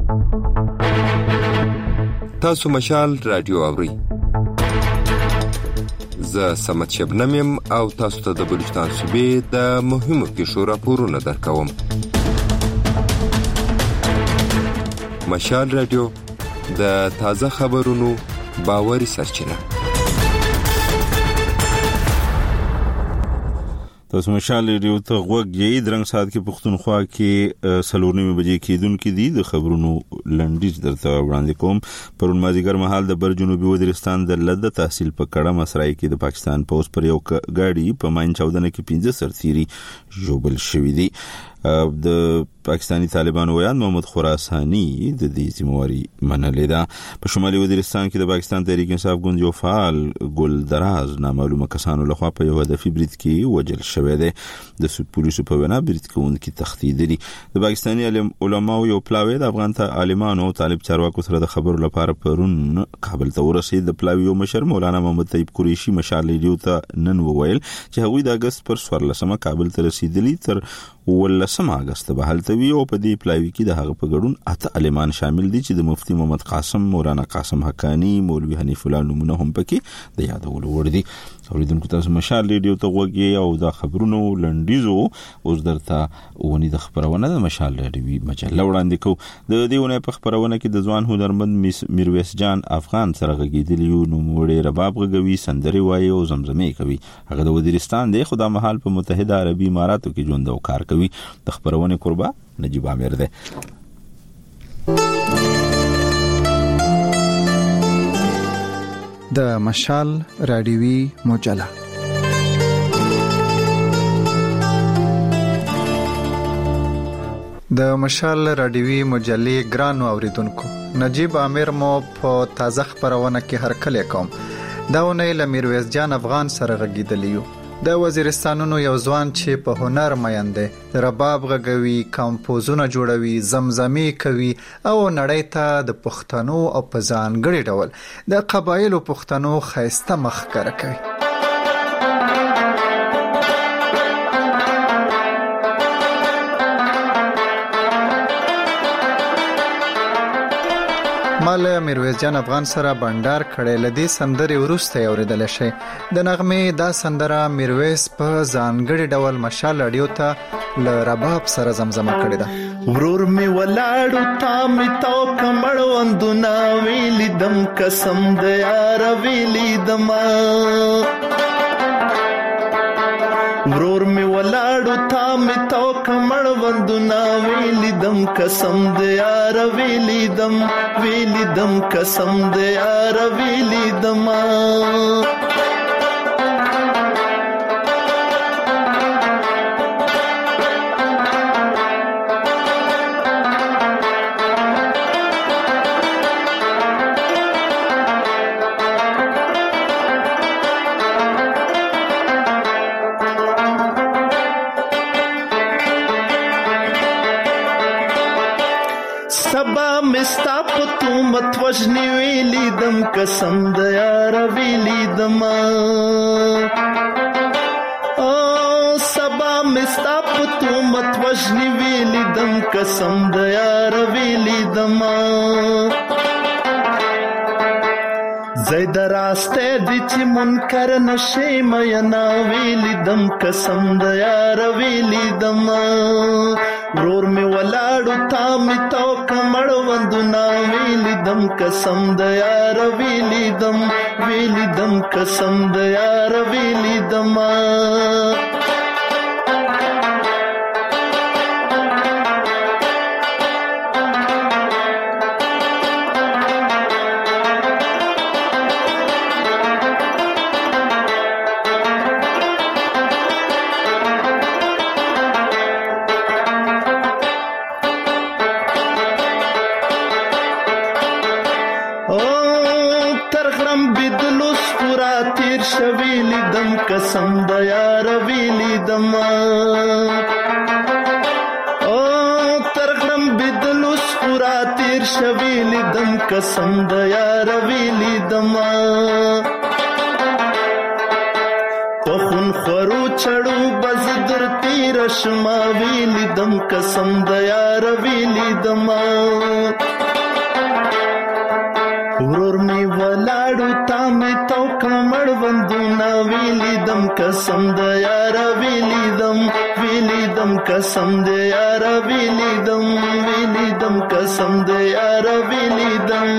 تاسو مشال رادیو اورئ. زه سمت شبنم یم او تاسو ته د بلوچستان صوبې د مهمو پیښو راپورونه درکوم. مشال رادیو د تازه خبرونو باوري سرچینه. تاسو مشال ریو ته غوږی درنګ سات کې پښتونخوا کې سلورنیمه بجې کېدونکې دي. د خبرونو لنډیز درته وړاندې کوم. پرون مازیګر مهال د بر جنوبي وزیرستان د لده تحصیل په کړه مسرای کې د پاکستان پوس پر یو گاډي په ماین چودنه کې پنځه سرتيري جوبل شوې دي. د پاکستانی طالبانو ویان محمد خراسانی د دې ذمہواری منلې ده. په شمالي وزیرستان کې د پاکستان تحریک انصاف ګوند یو فعال ګل دراز نامعلومه کسانو لخوا په یو هدفي برید کې وجل شوی دی. د پولیسو په وینا برید کوونکي تښتېدلي. د پاکستاني علماو یو پلاوی د افغان عالمانو او طالب چارواکو سره د خبرو لپاره پرون کابل ته ورسېد. د پلاوی یو مشر مولانا محمد طیب قریشي مشال ریډیو ته نن وویل چې هغوی د اگست پر څوارلسمه کابل ته رسیدلي تر ولسمه اگست به هلته وي او په دې پلاوی کې د هغه په ګډون اته عالمان شامل دي چې د مفتي محمد قاسم، مولانا قاسم حقانی، مولوي حنیف الله نومونه هم پکې د یادولو وړ دي. اوریدونکو تاسو مشال ریډیو ته وګورئ او د خبرونو لنډیزو اوس درته ونی د خبرونه د مشال ریډیو مجله وړاندې کوو. د دې ونه په خبرونه کې د ځوان هنرمند میرویس جان افغان سره غږیدلی یو نو موړي رباب غوي، سندري وایي او زمزمه کوي. هغه د وزیرستان دی، خو د مهال په متحده عربي اماراتو کې ژوند او کار کوي. د خبرونه قربا نجیب عامر ده. د مشال رادیوي مجله د مشال رادیوي مجلې ګرانو اوریدونکو، نجیب عامر مو په تازه خبرونه کې هرکلی کوم. دا ونه له میرویس جان افغان سره غږیدلی. د وزیرستانونو یو ځوان چې په هنر مین دی، رباب غږوي، کمپوزونه جوړوي، زمزمې کوي او نړۍ ته د پښتنو او په ځانګړي ډول د قبایلو پښتنو ښایسته مخ ښکاره کوي. مال میرویس جان افغان سره بندر کړي لدی سندري ورسته اوریدل شي. د نغمه دا سندره میرویس په ځانګړي ډول مشال اډیو ته ل رباب سره زمزمه کړي ده. ورور می ولاړو تا می تو کمړ وندنا ویلی دم قسم د یار ویلی دم. ورور می ولاړو تا می تو کمړ وندنا ویلی دم قسم د یار ویلی دم ویلی دم قسم د یار ویلی دم. وجنی ویلی دم قسم د یار ویلی دم. او سبا مستا پتو مت وجنی ویلی دم قسم د یار ویلی دم. زید راسته دی چې منکر نشي مینا ویلی دم قسم د یار ویلی دم. ورور می ولاړو تا می تو کمړ وندنا ویلی دم قسم د یار ویلی دم ویلی دم قسم د یار ویلی دم. قسم د یار ویلی دم. او ترغم بدلو سپورا تیر شویلی دم قسم د یار ویلی دم. پخون خورو چړو بز در تیر شما ویلی دم قسم د یار ویلی دم. ورور می ولاړو تا می تو کمړ وندنا ویلی دم قسم د یار ویلی دم ویلی دم قسم د یار ویلی دم ویلی دم قسم د یار ویلی دم.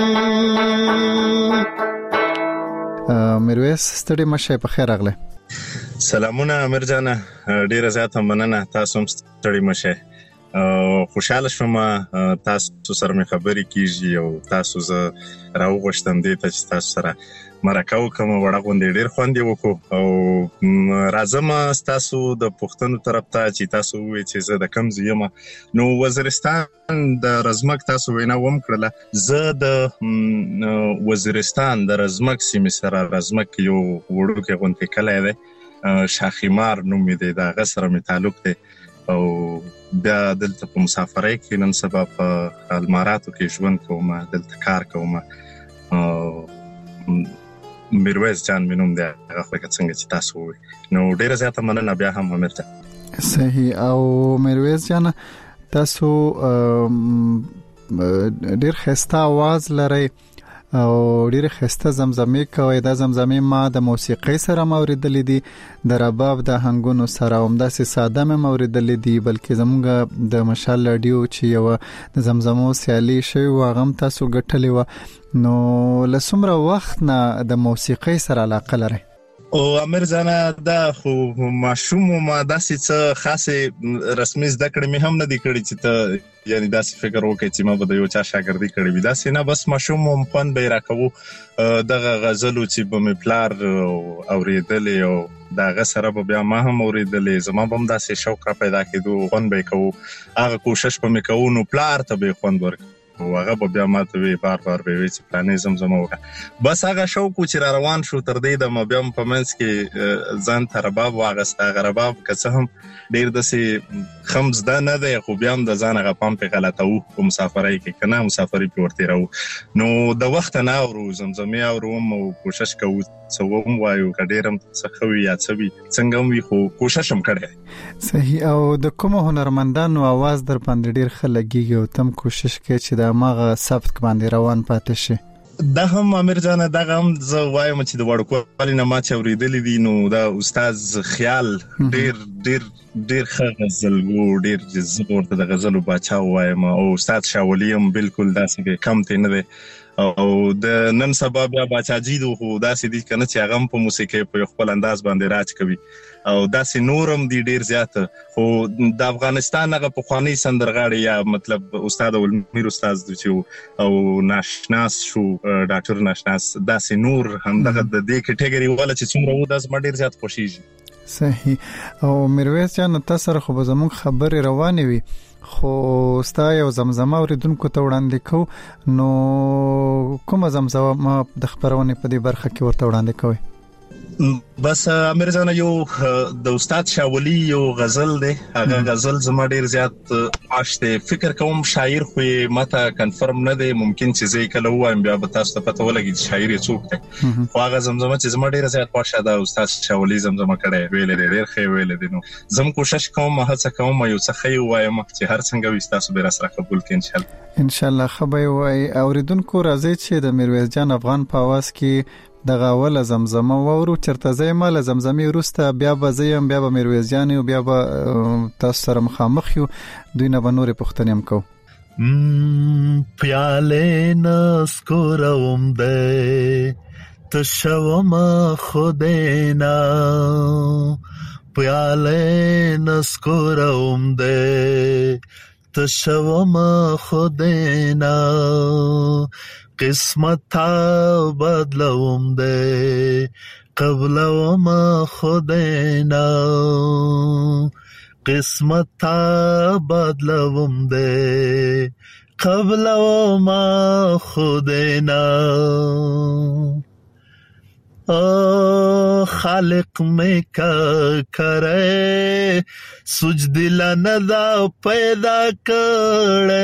میرویس ستړي مشه په خیر راغله. سلامونه امیر جان، ډیره زیاته مننه، تاسو هم ستړي مشه. خوشاله شوم تاسو سره مې خبرې کیږي او تاسو زه راوغوښتم دې ته چې تاسو سره مرکه وکړم. وړه غونډې ډېر خوند یې وکړو او راځم تاسو د پوښتنو طرف ته چې تاسو ووایئ چې زه د کوم ځای یم. نو وزیرستان د رزمک تاسو وینا وم کړله. زه د وزیرستان د رزمک سیمې سره رزمک یو وړوکی غونډې کلی دی شاخیمار نوم یې دی، د هغه سره مې تعلق دی او بیا دلته په مسافرۍ کې نن سبا په الماراتو کې ژوند کوم، دلته کار کوم. میرویس جان مې نوم دی، هغه خو څنګه چې تاسو ووایئ. نو ډېره زیاته مننه بیا هم امیر جان. صحیح. او میرویس جان تاسو ډېر ښایسته आवाज لرئ او ډېر ښایسته زمزمې کوي. دا زمزمې ما د موسیقۍ سره موریدلې دي، د رباب د هنګونو سره هم داسې ساده مې موریدلې دي، بلکې زموږ د مشال رادیو چې یو د زمزمو سیالي شوی و هغه هم تاسو ګټلې و. نو له څومره وخت نه د موسیقۍ سره علاقه لرئ؟ او امیر جانا دا خو ماشوم ما داسې څه خاصه رسمي زده کړې مې هم نه دي کړې چې ته یعنی داسې فکر وکړې چې ما به د یو چا شاګردي کړې وي، داسې نه. بس ماشوم هم خوند به یې راکوو، دغه غزلو چې به مې پلار اورېدلې او د هغه سره به بیا ما هم اورېدلې، زما به هم داسې شوق را پیدا کېدو، خوند به یې کوو، هغه کوشش به مې کوو نو پلار ته به یې خوند ورکوو او هغه به بیا ما ته وی بار بار به وی چې پلانې زمزمه وکړه. بس هغه شوق چې را روان شو تر دې د بیا په منځ کې ځان ته رباب واغسته. هغه رباب که څه هم ډېر داسې خمز ده نه دی، خو بیا هم د ځان هغه پام پې غلطوو په مسافرۍ کې، که نه مسافرۍ پې ورتېروو. نو د وخته نه اورو، زمزمې اورو او کوشش کوو څه وم وایو، که ډېر هم څه ښه وي یا څه وي څنګه هم وي، خو کوشش هم کړی. صحیح. او د کومو هنرمندانو आवाज در باندې ډېر ښه لګېږي او تم کوشش کوي چې د هماغه سبک باندې روان پاتې شي؟ دا هم امیر جانه دغه هم زه وایم چې د وړوکوالي نه ما چې اورېدلي دي نو دا استاد خیال ډېر ډېر ډېر ښه غزلګو، ډېر زه ورته د غزلو باچا وایم. او استاد شاولي هم بالکل داسې کم تی نه دی. او د نن سبا بیا باچاجي دو خو داسې دي کنه چې هغه هم په موسیقۍ په خپل انداز باندې راج کوي او داسې نورم دي ډیر زیات. خو د افغانستان هغه پخوانی سندرغاړي یا مطلب استاد ولمیر استاد چې او ناشناس شو ډاکټر ناشناس داسې نور هم دغه د دې کټګوري ولا چې څومره و داس ما ډیر زیات خوشیږي. صحیح. او میرویس جان تاسو سره خو زموږ خبرې روانې وي خو ستا یو زمزمه اوریدونکو ته وړاندې کو، نو کومه زمزمه د خبرونه په دې برخه کې ورته وړاندې کوي؟ بس امیر جان یو د استاد شاولی یو غزل دی، هغه غزل زما ډیر زیات عاشته فکر کوم شاعر خو ماته کنفرم نه دی، ممکن چې زه کله وایم بیا به تاسو ته پته ولګي چې شاعر یې څوک دی. خو هغه زمزمه چې زما ډیر زیات خوښه ده استاد شاولی زمزمه کړي ویل ډیر ښه ویل دي. نو زم کوشش کوم هڅه کوم یو څه خې وایم چې هر څنګه وي تاسو به را سره قبول کړئ ان شاء الله. ان شاء الله خبر وای اوریدونکو راځي چې د میرویس جان افغان په आवाज کې دغه ول زمزمه وورو چرته زې مال زمزمې روسته بیا به زیم بیا به میرویس جان او بیا به تاسو سره مخامخ یو دوی نه بنوري پښتنې هم کو. پیاله نسکوروم ده تشوم خودینا پیاله نسکوروم ده تشوم خودینا قسمت تا بدلوم ده قبلوم خودینا قسمت تا بدلوم ده قبلوم خودینا خالق میں کا کرے سجدل ندا پیدا کرے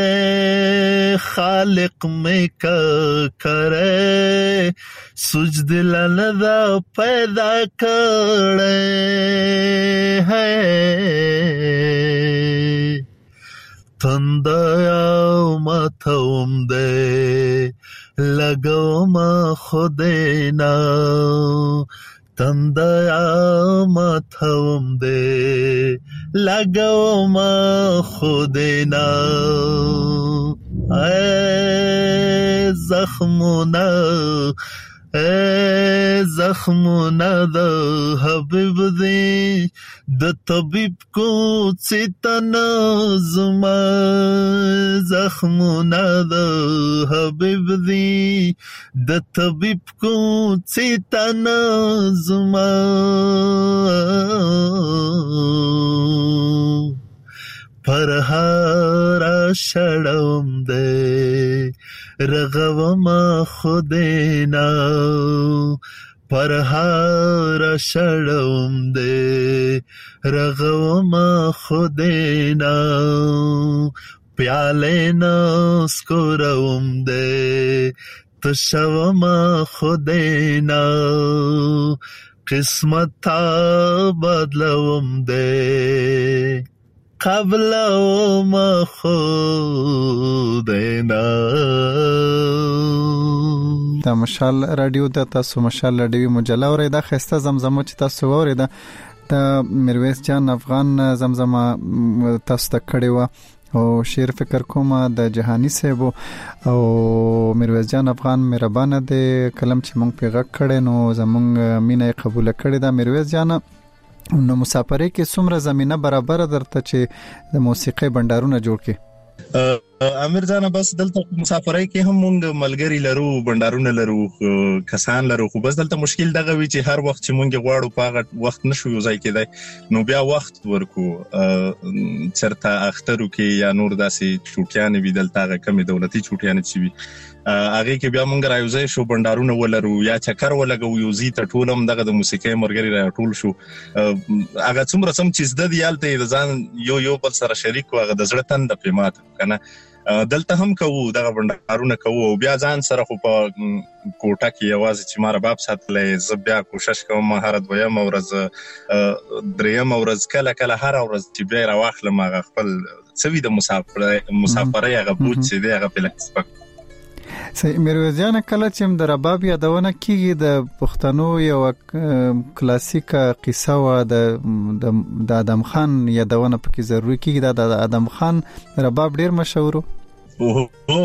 خالق میں کا کرے سجدل ندا پیدا کرے ہے تندیا ماتھوم دے لگو ما خودینا تندیا ماتھوم دے لگو ما خودینا اے زخمونا اے زخمونه د حبیب دی د طبیب کو څتن زما زخمونه د حبیب دی د طبیب کو څتن زما پرهارا شړم دې رغوما خودینا پرهارا شړم دې رغوما خودینا پیالینا سکورم دې تشوما خودینا قسمت تا بدلوم دې قبل ما خودینا. دا مشال رادیو د تاسو مشال رادیو مجله اوري دا خسته زمزمه چې تاسو اوري دا د میرویس جان افغان زمزمه تاسو ته کړی و او شعر فکر کوم د جهانی صاحب او میرویس جان افغان مهربانه د کلم چې مونږ پیغه کړي نو زمونږ مینه قبول کړي دا میرویس جان نو مسافرۍ کې څومره زمينه برابر درته چې د موسیقي بندرونه جوړ کړي امیر جان بس دلته مسافرۍ کې هم مونږ ملګری لرو بندرونه لرو کسان لرو خو بس دلته مشکل دغه وی چې هر وخت چې مونږ غواړو په وخت نشو یو ځای کېدای نو بیا وخت ورکو چرته اخترو کې یا نور داسې چوټیان وی دلته کمی دولتي چوټیان چي وي هغه کې بیا مونږ راوځي شو بندرونه ولرو یا چکر ولګو یو زی ته ټولم دغه د موسیقي مرګري را ټول شو هغه څومره سم چې زده دیالته د ځان یو یو بل سره شریک واغه د زړه تند پیمات کنه دلته هم کوو دغه بندرونه کوو بیا ځان سره خو په کوټه کې یوازې چې مار باب ساتلې ز بیا کوشش کوم مهارت ویم ورځ دریم ورځ کله کله هر ورځ چې بیا راوخلم هغه خپل څوی د مسافر مسافرۍ هغه بوت چې دی هغه په لکسپک سي میرویس جان کله چې د رباب یادونه کیږي د پښتنو یو کلاسیکه قصه و د د آدم خان یادونه پکې ضروري کیږي د آدم خان رباب ډیر مشهور او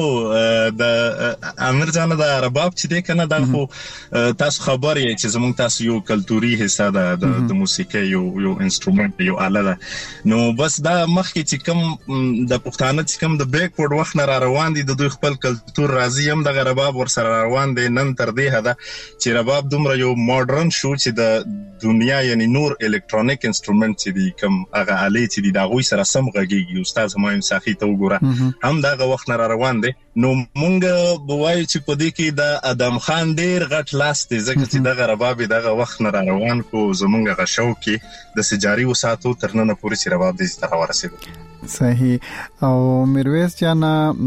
د امیر جان د رباب چې دی کنه د خو تاسو خبر یې چې زموږ تاسو یو کلتوري حصہ ده د موسیقي یو یو انسټرومنت یو آله ده نو بس دا مخکې چې کوم د پښتانه چې کوم د بیکورډ وخت نه را روان دي د دوی خپل کلتور راځي هم د رباب ور سره روان دي نن تر دې هدا چې رباب دومره یو ماډرن شو چې د دنیا یعنی نور الکترونیک انسټرومنت چې دی کوم هغه آله چې دی دا غوي سره سم غږیږي استاد همایون صافی ته وګوره هم دا وخت نه روان دي نو مونږ بوای چې په دې کې د ادم خان ډیر غټ لاس دی ځکه چې دغه رباب دغه وخت نه روان کو زمونږ غشو کې د سجاري وساتو ترنه پوری چې رباب دې تر ورسېږي صحیح او میرویس جان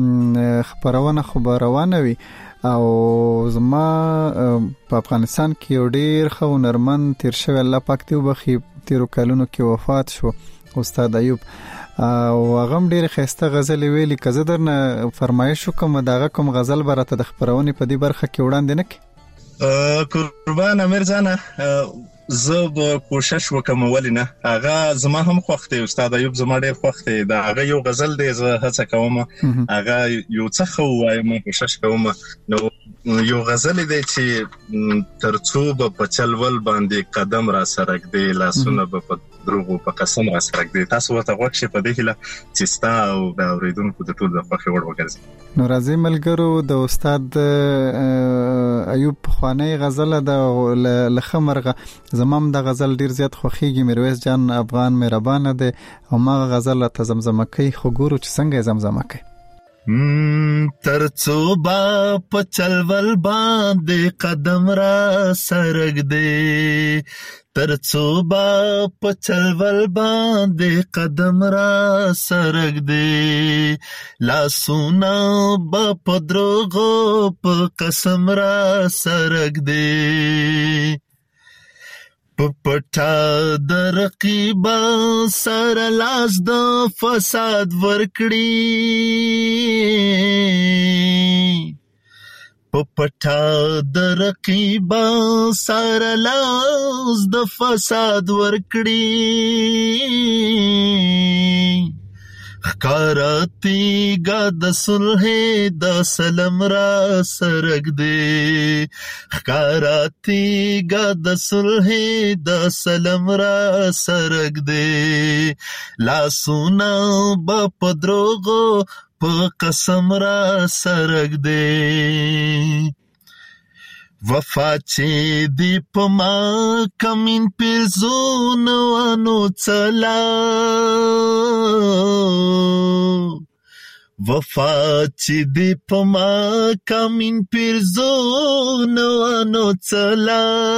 خبرونه خبرونه وي او زما په افغانستان کې ډیر خو نرمن تیر شوی الله پاک ته وبخي تیرو کلونو کې وفات شو استاد ایوب او غم ډیر خسته غزل ویلي کزه درنه فرمایش کوم دغه کوم غزل برته د خبرونه په دې برخه کې وړاندې نک قربان امیر جان زه به کوشش وکم ولینه هغه زما هم خوخته استاد ایوب زما ډیر خوخته دا هغه یو غزل دی زه هڅه کوم هغه یو څه خو وایم کوشش کوم نو یو غزل دی چې ترڅو په چلول باندې قدم را سرک دی لاسونه په دروغو په قسم را سرک دی تاسو ورته غوښه په دې هله چې ستا او د اوریدونکو د ټول د خوخي وړ وګرځي نو راځي ملګرو د استاد ایوب خوانی غزل د لخمرغه زمام د غزل ډیر زیات خوخیږي میرویس جان افغان مهربانه دی او ما غزل ته زمزمه کوي خو ګورو چې څنګه زمزمه کوي ترڅو با پچلول باندې قدم را سرګ دے ترڅو با پچلول باندې قدم را سرګ دے لاسونه با پدروغو په قسم را سرګ دے پپټا د رقیبا سره لاس د فساد ورکړي پپټا د رقیبا سره لاس د فساد ورکړي خکاراتیگا د صلح د سلام را سرګ دے خکاراتیگا د صلح د سلام را سرګ دے لاسونا با پدروغو په قسم را سرګ دے وفا چې دی پما کمین پیزون وانو چلا وفا چې دی پما کمین پیزون وانو چلا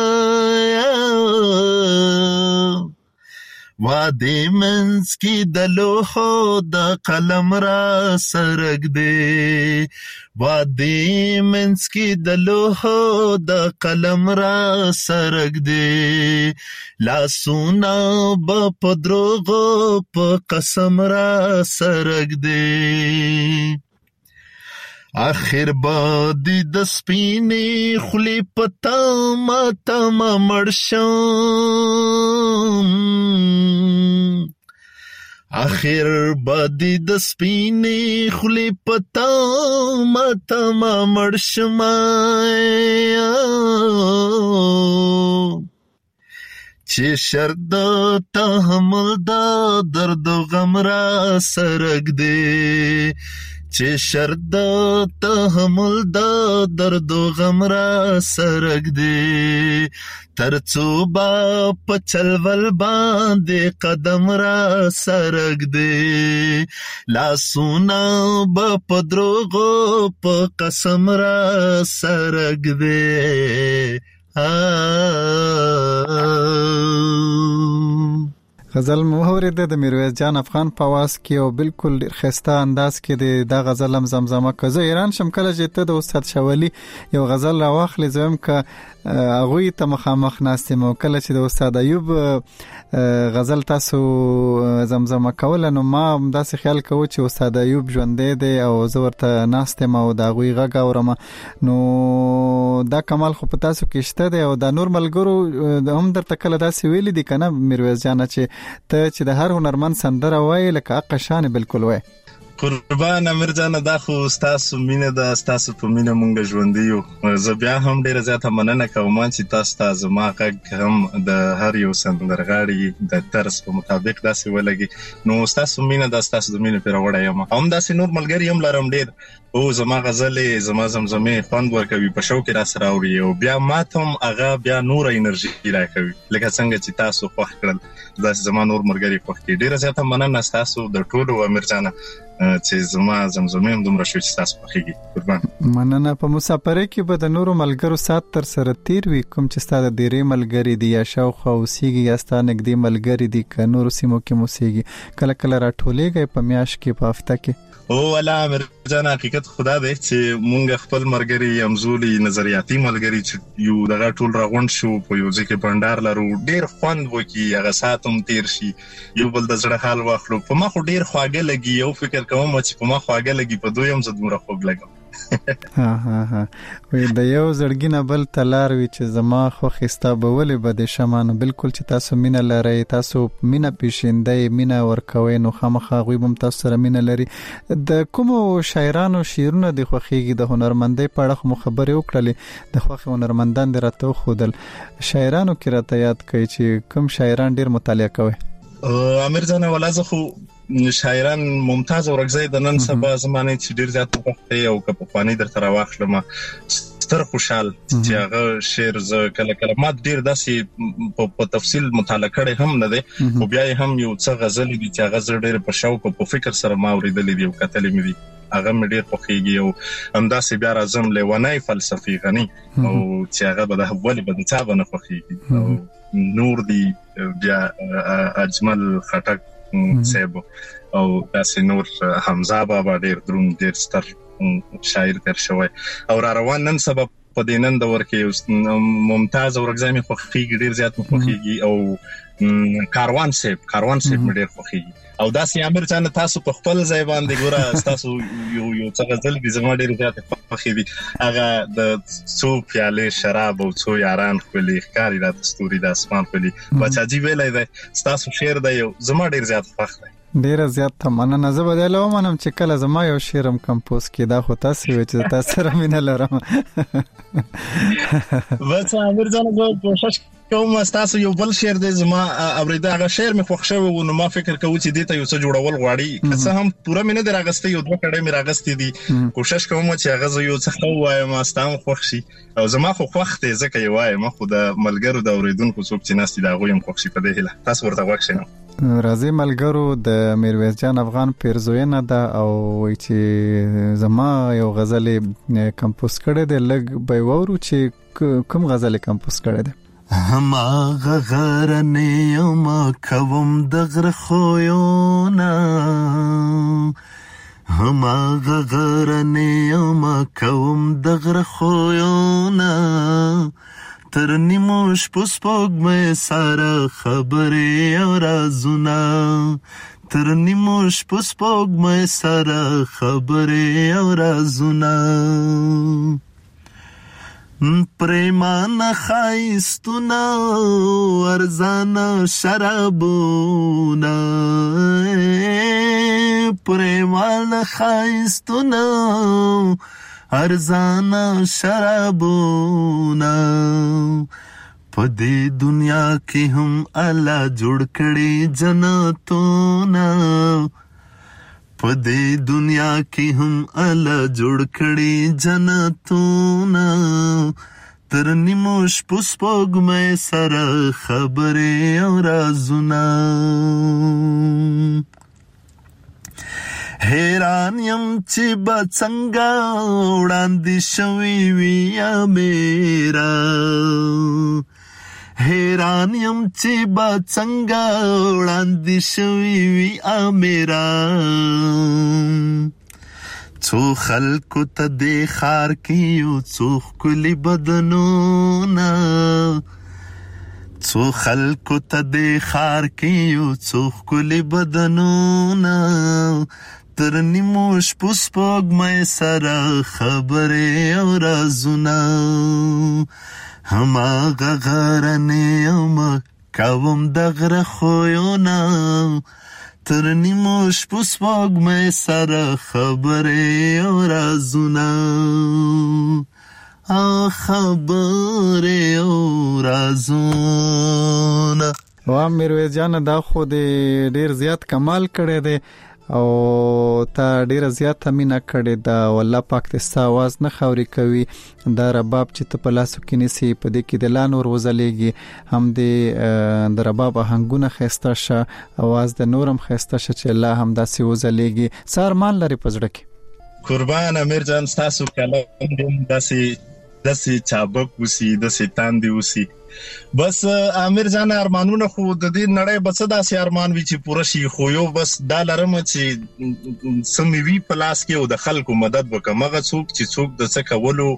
وادي منس کی د لوحو د قلم را سرګ دے وادي منس کی د لوحو د قلم را سرګ دے لاسونا با پدروغو په قسم را سرګ دے آخر بادی د سپینې خلی پتا ما تم مرشم آخر بادی د سپینې خلی پتا ما تم مرشم چې شرد تحمل دا درد و غم را سرګ دے چې شرد تحمل دا درد و غم را سرګ دے ترڅو با پچلول باندې قدم را سرګ دے لاسونا با پدروغو په قسم را سرګ دے غزل مو اورېده د میرویس جان افغان په आवाज کې او بالکل ډېر ښایسته انداز کې د غزل هم زمزمه کوي. ایران شم کله چې ته د استاد شوالي یو غزل راوخلې زم ک هغه ته مخامخ ناستم او کله چې د استاد ایوب غزل تاسو زمزمه کول نو ما داسې خیال کوم چې استاد ایوب ژوندې دی او زه ورته ناستم او دا غوي غږ اورم نو دا کمال خو په تاسو کې شته دی او دا نور ملګرو هم درته کله داسې ویلي دي کنه میرویس جان چې ته چې د هر هنرمند سندره وای لکه اقشان بالکل وای قربان امیر جان دا خو تاسو مینه دا تاسو په مینه مونږ ژوند یو زه بیا هم ډیره زیاته مننه کوم چې تاسو تاسو ما غږ هم د هر یو سندرغاړي د طرز په مطابق داسې ولګي نو تاسو مینه دا تاسو د مینه پر وړه یم هم داسې نور ملګری هم لرم ډیر او زما غزلې زما زمزمې خوند ورکوي په شو کې را سره اوري او بیا ماتم هغه بیا نور انرژي راکوي لکه څنګه چې تاسو خوښ کړل دا زما نور ملګری خوښ کړي ډیره زیاته مننه تاسو د ټولو امیر جان چې زما زمزمې هم دومره شو چې تاسو خوښیږي قربان مننه. په مسافرۍ کې به د نورو ملګرو سات تر سره تیر وي کوم چې ستاسو د ډېرې ملګری دی یا شاوخوا اوسېږي یا ستاسو نږدې ملګری دی که نورو سیمو کې موسیږي کله کله راټولېږئ په میاشت کې په هفته کې او والا امیر جان حقیقت خدا دی چې مونږ خپل مرګري امزولي نظریاتي ملګری چې یو دغه ټول راغون شو په یو ځکه بندر لرو ډیر خوند وکي هغه ساتم تیر شي یو بل د زړه حال واخلو په ما خو ډیر خواږه لګي یو فکر کوم چې په ما خواږه لګي په دویم زدمره خوب لګم ها ها ها وې د یو زړګینه بل تلار وی چې زما خو خستا بولې بده شمانه بالکل چې تاسو مینه لرئ تاسو مینه پیښیندای مینه ورکوي نو خامخا غوي بم تاسو سره مینه لري د کوم شاعرانو شعرونه د خوخيږي د هنرمندۍ په اړه مو خبرې وکړلې د خوخي هنرمندان درته خودل شاعرانو کې راته یاد کړئ چې کوم شاعران ډیر مطالعه کوي امیر جان ولازه خو شاعران ممتاز اورګزی د نن سبا زمانه چې ډیر زیات وخت او په خواني درته راوخلم ستر خوشحال چې هغه شعر ز کله کله ما ډیر داسې په تفصیل مطالعه کړي هم نه دي خو بیا هم یو څه غزل دي چې هغه ډیر په شوق او په فکر سره ما اوریدلې دي او کتلې مې دي هغه مې ډیر خوښیږي او همداسې بیا راځم لیوانای فلسفي غني او چې هغه به د ولې به د چا باندې خوښیږي او نور دی بیا اجمل خټک سیب او داسې نور حمزه بابا ډیر درون ډیر ستر شاعر تر شوی او را روان نن سبب په دینن د ورکه ممتاز اورګزی مې خوښیږي ډیر زیات مې خوښیږي او کاروان سیب کاروان سیب مې ډیر خوښیږي او داسې امیر جان تاسو په خپل ځای باندې ګوره تاسو یو یو څه غزل دي زما ډیر زیات خوښیږي هغه د څو پیالې شراب او څو یاران خپلې ښکاری د ستوري د اسمان خپلې بچا جی ویلای دی تاسو شعر دی زما ډیر زیات خوښ دی ډیر زیات مننه. زه به دلته ومنم چې کله زما یو شعرم کمپوز کې دا خو تاسو وی چې تاسو سره مینه لرم. بس امیر جان زه کوشش کوم تاسو یو بل شعر دې زما اوریدا هغه شعر مې خوښ شوی و نو ما فکر کوم چې دې ته یو څه جوړول غواړي که څه هم پوره مې نه دراغستې یو دوه کړه مې راغستې دي کوشش کوم چې هغه زه یو څه خو وایم استام خوښ شي او زما خو خوښ ته ځکه یو وایم خو د ملګرو د اوریدونکو څوک چې ناس دي دا غویم خوښ شي په دې هله تاسو ورته وښینم. راځي ملګرو د میرویس جان افغان پیرزوینه ده او وی چې زما یو غزل کمپوز کړی دی لګ به وورو چې کوم غزل کمپوز کړی دی. هما غغرنه یوم کوم دغره خویونه هما غغرنه یوم کوم دغره خویونه تر نیموش پسپوگ میں سارا خبریں اور رازونا تر نیموش پسپوگ میں سارا خبریں اور رازونا پریمانا خائستونا ارزانا شرابونا پریمانا خائستونا ارزانا شرابونا پدې دنیا کې هم الله جوړ کړي جنتونه پدې دنیا کې هم الله جوړ کړي جنتونه تر نیموش پسپوږ مې سره خبرې او رازونه حیران یم چې با څنګه وړاندې شوی وي یا میرا حیران یم چې با څنګه وړاندې شوی وي یا میرا څو خلکو ته دې ښار کې یو څو ښکلي بدنونه څو خلکو ته دې ښار کې یو څو ښکلي بدنونه تر نیموش پسپوږ مې سره خبرې او رازونه هماغه غرنې یم کوم د غره خویونه تر نیموش پسپوږ مې سره خبرې او رازونه خبرې او رازونه. وا میرویس جان دا خو دې ډیر زیات کمال کړی دی او تا ډیر زیات مینه کړې دا والله پاک ته ساواز نه خوري کوي دا رباب چې ته په لاسو کې نسی په دې کې د لان ور وزلېږي هم دې د رباب هنګونه خسته شه आवाज د نورم خسته شه چې الله هم داسې وزلېږي سارمان لري پزړه کې. قربان امیر جان تاسو کله داسې داسې چابک وسی داسې تاندې وسی بس امیر جان ارمانونه خو د دې نړۍ بس داسې ارمان وی چې پوره شي خو یو بس دا لرم چې سمې وی پلاس کې او د خلکو مدد وکم هغه څوک چې څوک د څه کولو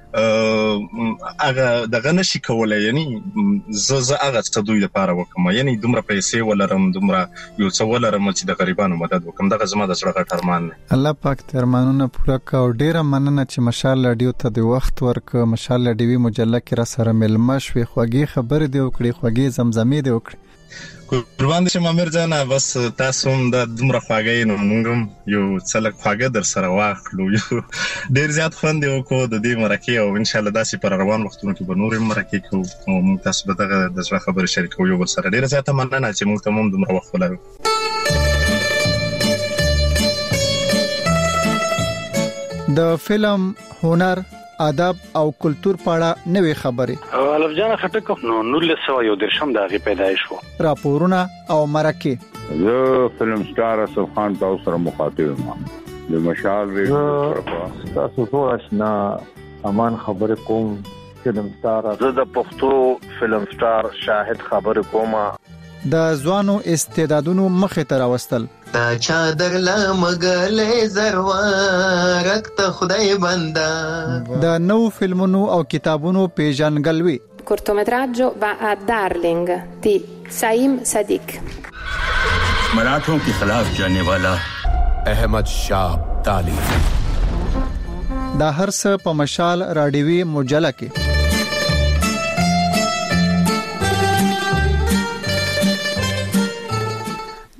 هغه دغه نشي کولای یعنی زه زه هغه څه دوی لپاره وکم یعنی دومره پیسې ولرم دومره یو څه ولرم چې د غریبانو مدد وکم دغه زما د سره غټ ارمان دی. الله پاک ته ارمانونه پوره کا او ډیره مننه چې مشال رادیو ته د وخت ورک مشال رادیو مجله کې را سره ملما شوي خوږی خبر دی وکړي خوږی زمزمې دی وکړي. قربان شم امیر جان بس تاسو هم د دومره خواږی نو موږ یو څلک خواږه در سره واخلو یو ډیر زیات خوند یو کو د دې مرکه او ان شاء الله داسې پر روان وختونو کې به نور مرکه کوو او موږ تاسو به دغه د ځواب خبرې شریکو یو بل سره ډیر زیات مننه چې موږ ته هم دومره وخت ولرو. د فلم هنر ادب او کلچر پاړه نوې خبرې الف جان خټک نو نور سو یو درشم د غي پیدایش وو راپورونه او مرکه زه فلم سٹار اسف خان تاسو سره مخاطب یم د مشال ریډیو تاسو ټول آشنا امان خبر کوم فلم سٹار زه د پښتو فلم سٹار شاهد خبر کوم د ځوانو استعدادونو مخه ته راوستل تا چادر لمغلې زروارک ته خدای بندا د نو فلمونو او کتابونو پیژنګلوي cortometraggio va a Darling di Saim Sadiq मराठों के खिलाफ जाने वाला अहमद शाह ताली دا هر څه په مشال رادیوي مجله کې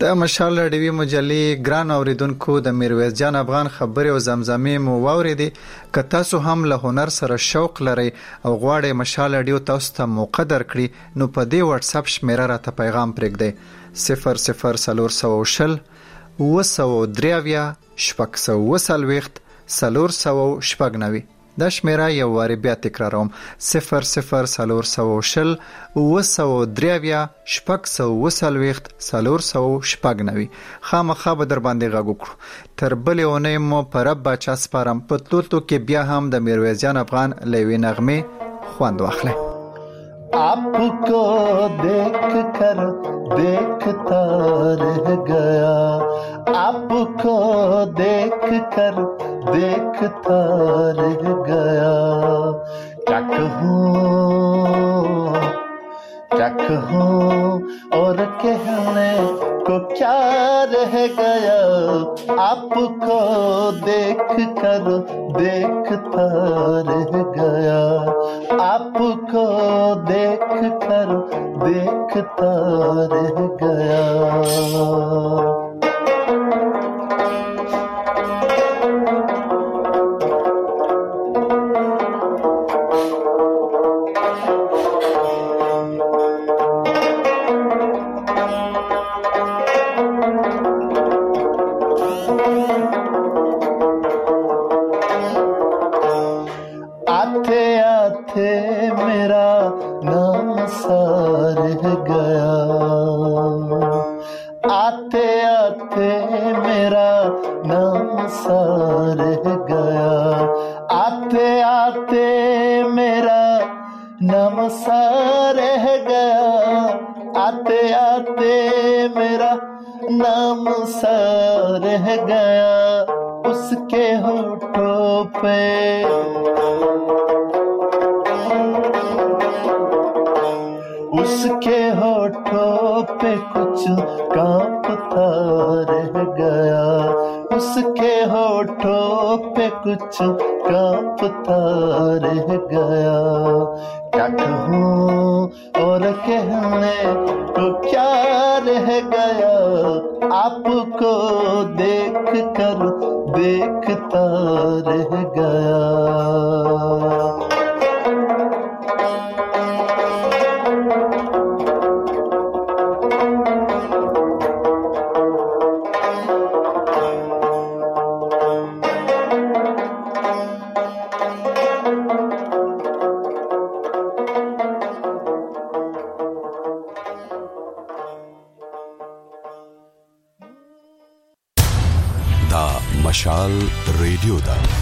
د مشال رادیوي مجلې ګران اوریدونکو د میرویس جان افغان خبرې او زمزمې مو واوریدې. که تاسو هم له هنر سره شوق لرئ او غواړئ مشال رادیو تاسو ته موقع درکړي نو په دې واتس اپ شمیره راته پیغام پرېږدئ صفر صفر څلور سوه شل اوه سوه درې اویا شپږ سوه اوه څلوېښت څلور سوه شپږ نوي. دا شمیره یو وارې بیا تکراروم صفر صفر څلور سوه شل اوه سوه درې اویا شپږ سوه اوه څلوېښت څلور سوه شپږ نوي. خامخا به در باندې غږ وکړو. تر بلې اونۍ مو په رب باچا سپارم. په تلو تلو کې بیا هم د میرویس جان افغان له یوې نغمې خوند واخلئ. आपको देख कर देखता रह गया, आपको देख कर देखता रह गया. क्या कहूँ क्या कहूँ और कहने को क्या रह गया. आपको देख कर देखता रह गया, आपको देख कर देखता रह गया. उसके होठों पे कुछ कांपता रह गया, उसके होठों पे कुछ कांपता रह गया. क्या कहूँ और कहने को क्या रह गया, आपको देख कर देखता रह गया. مشال ریډیو دا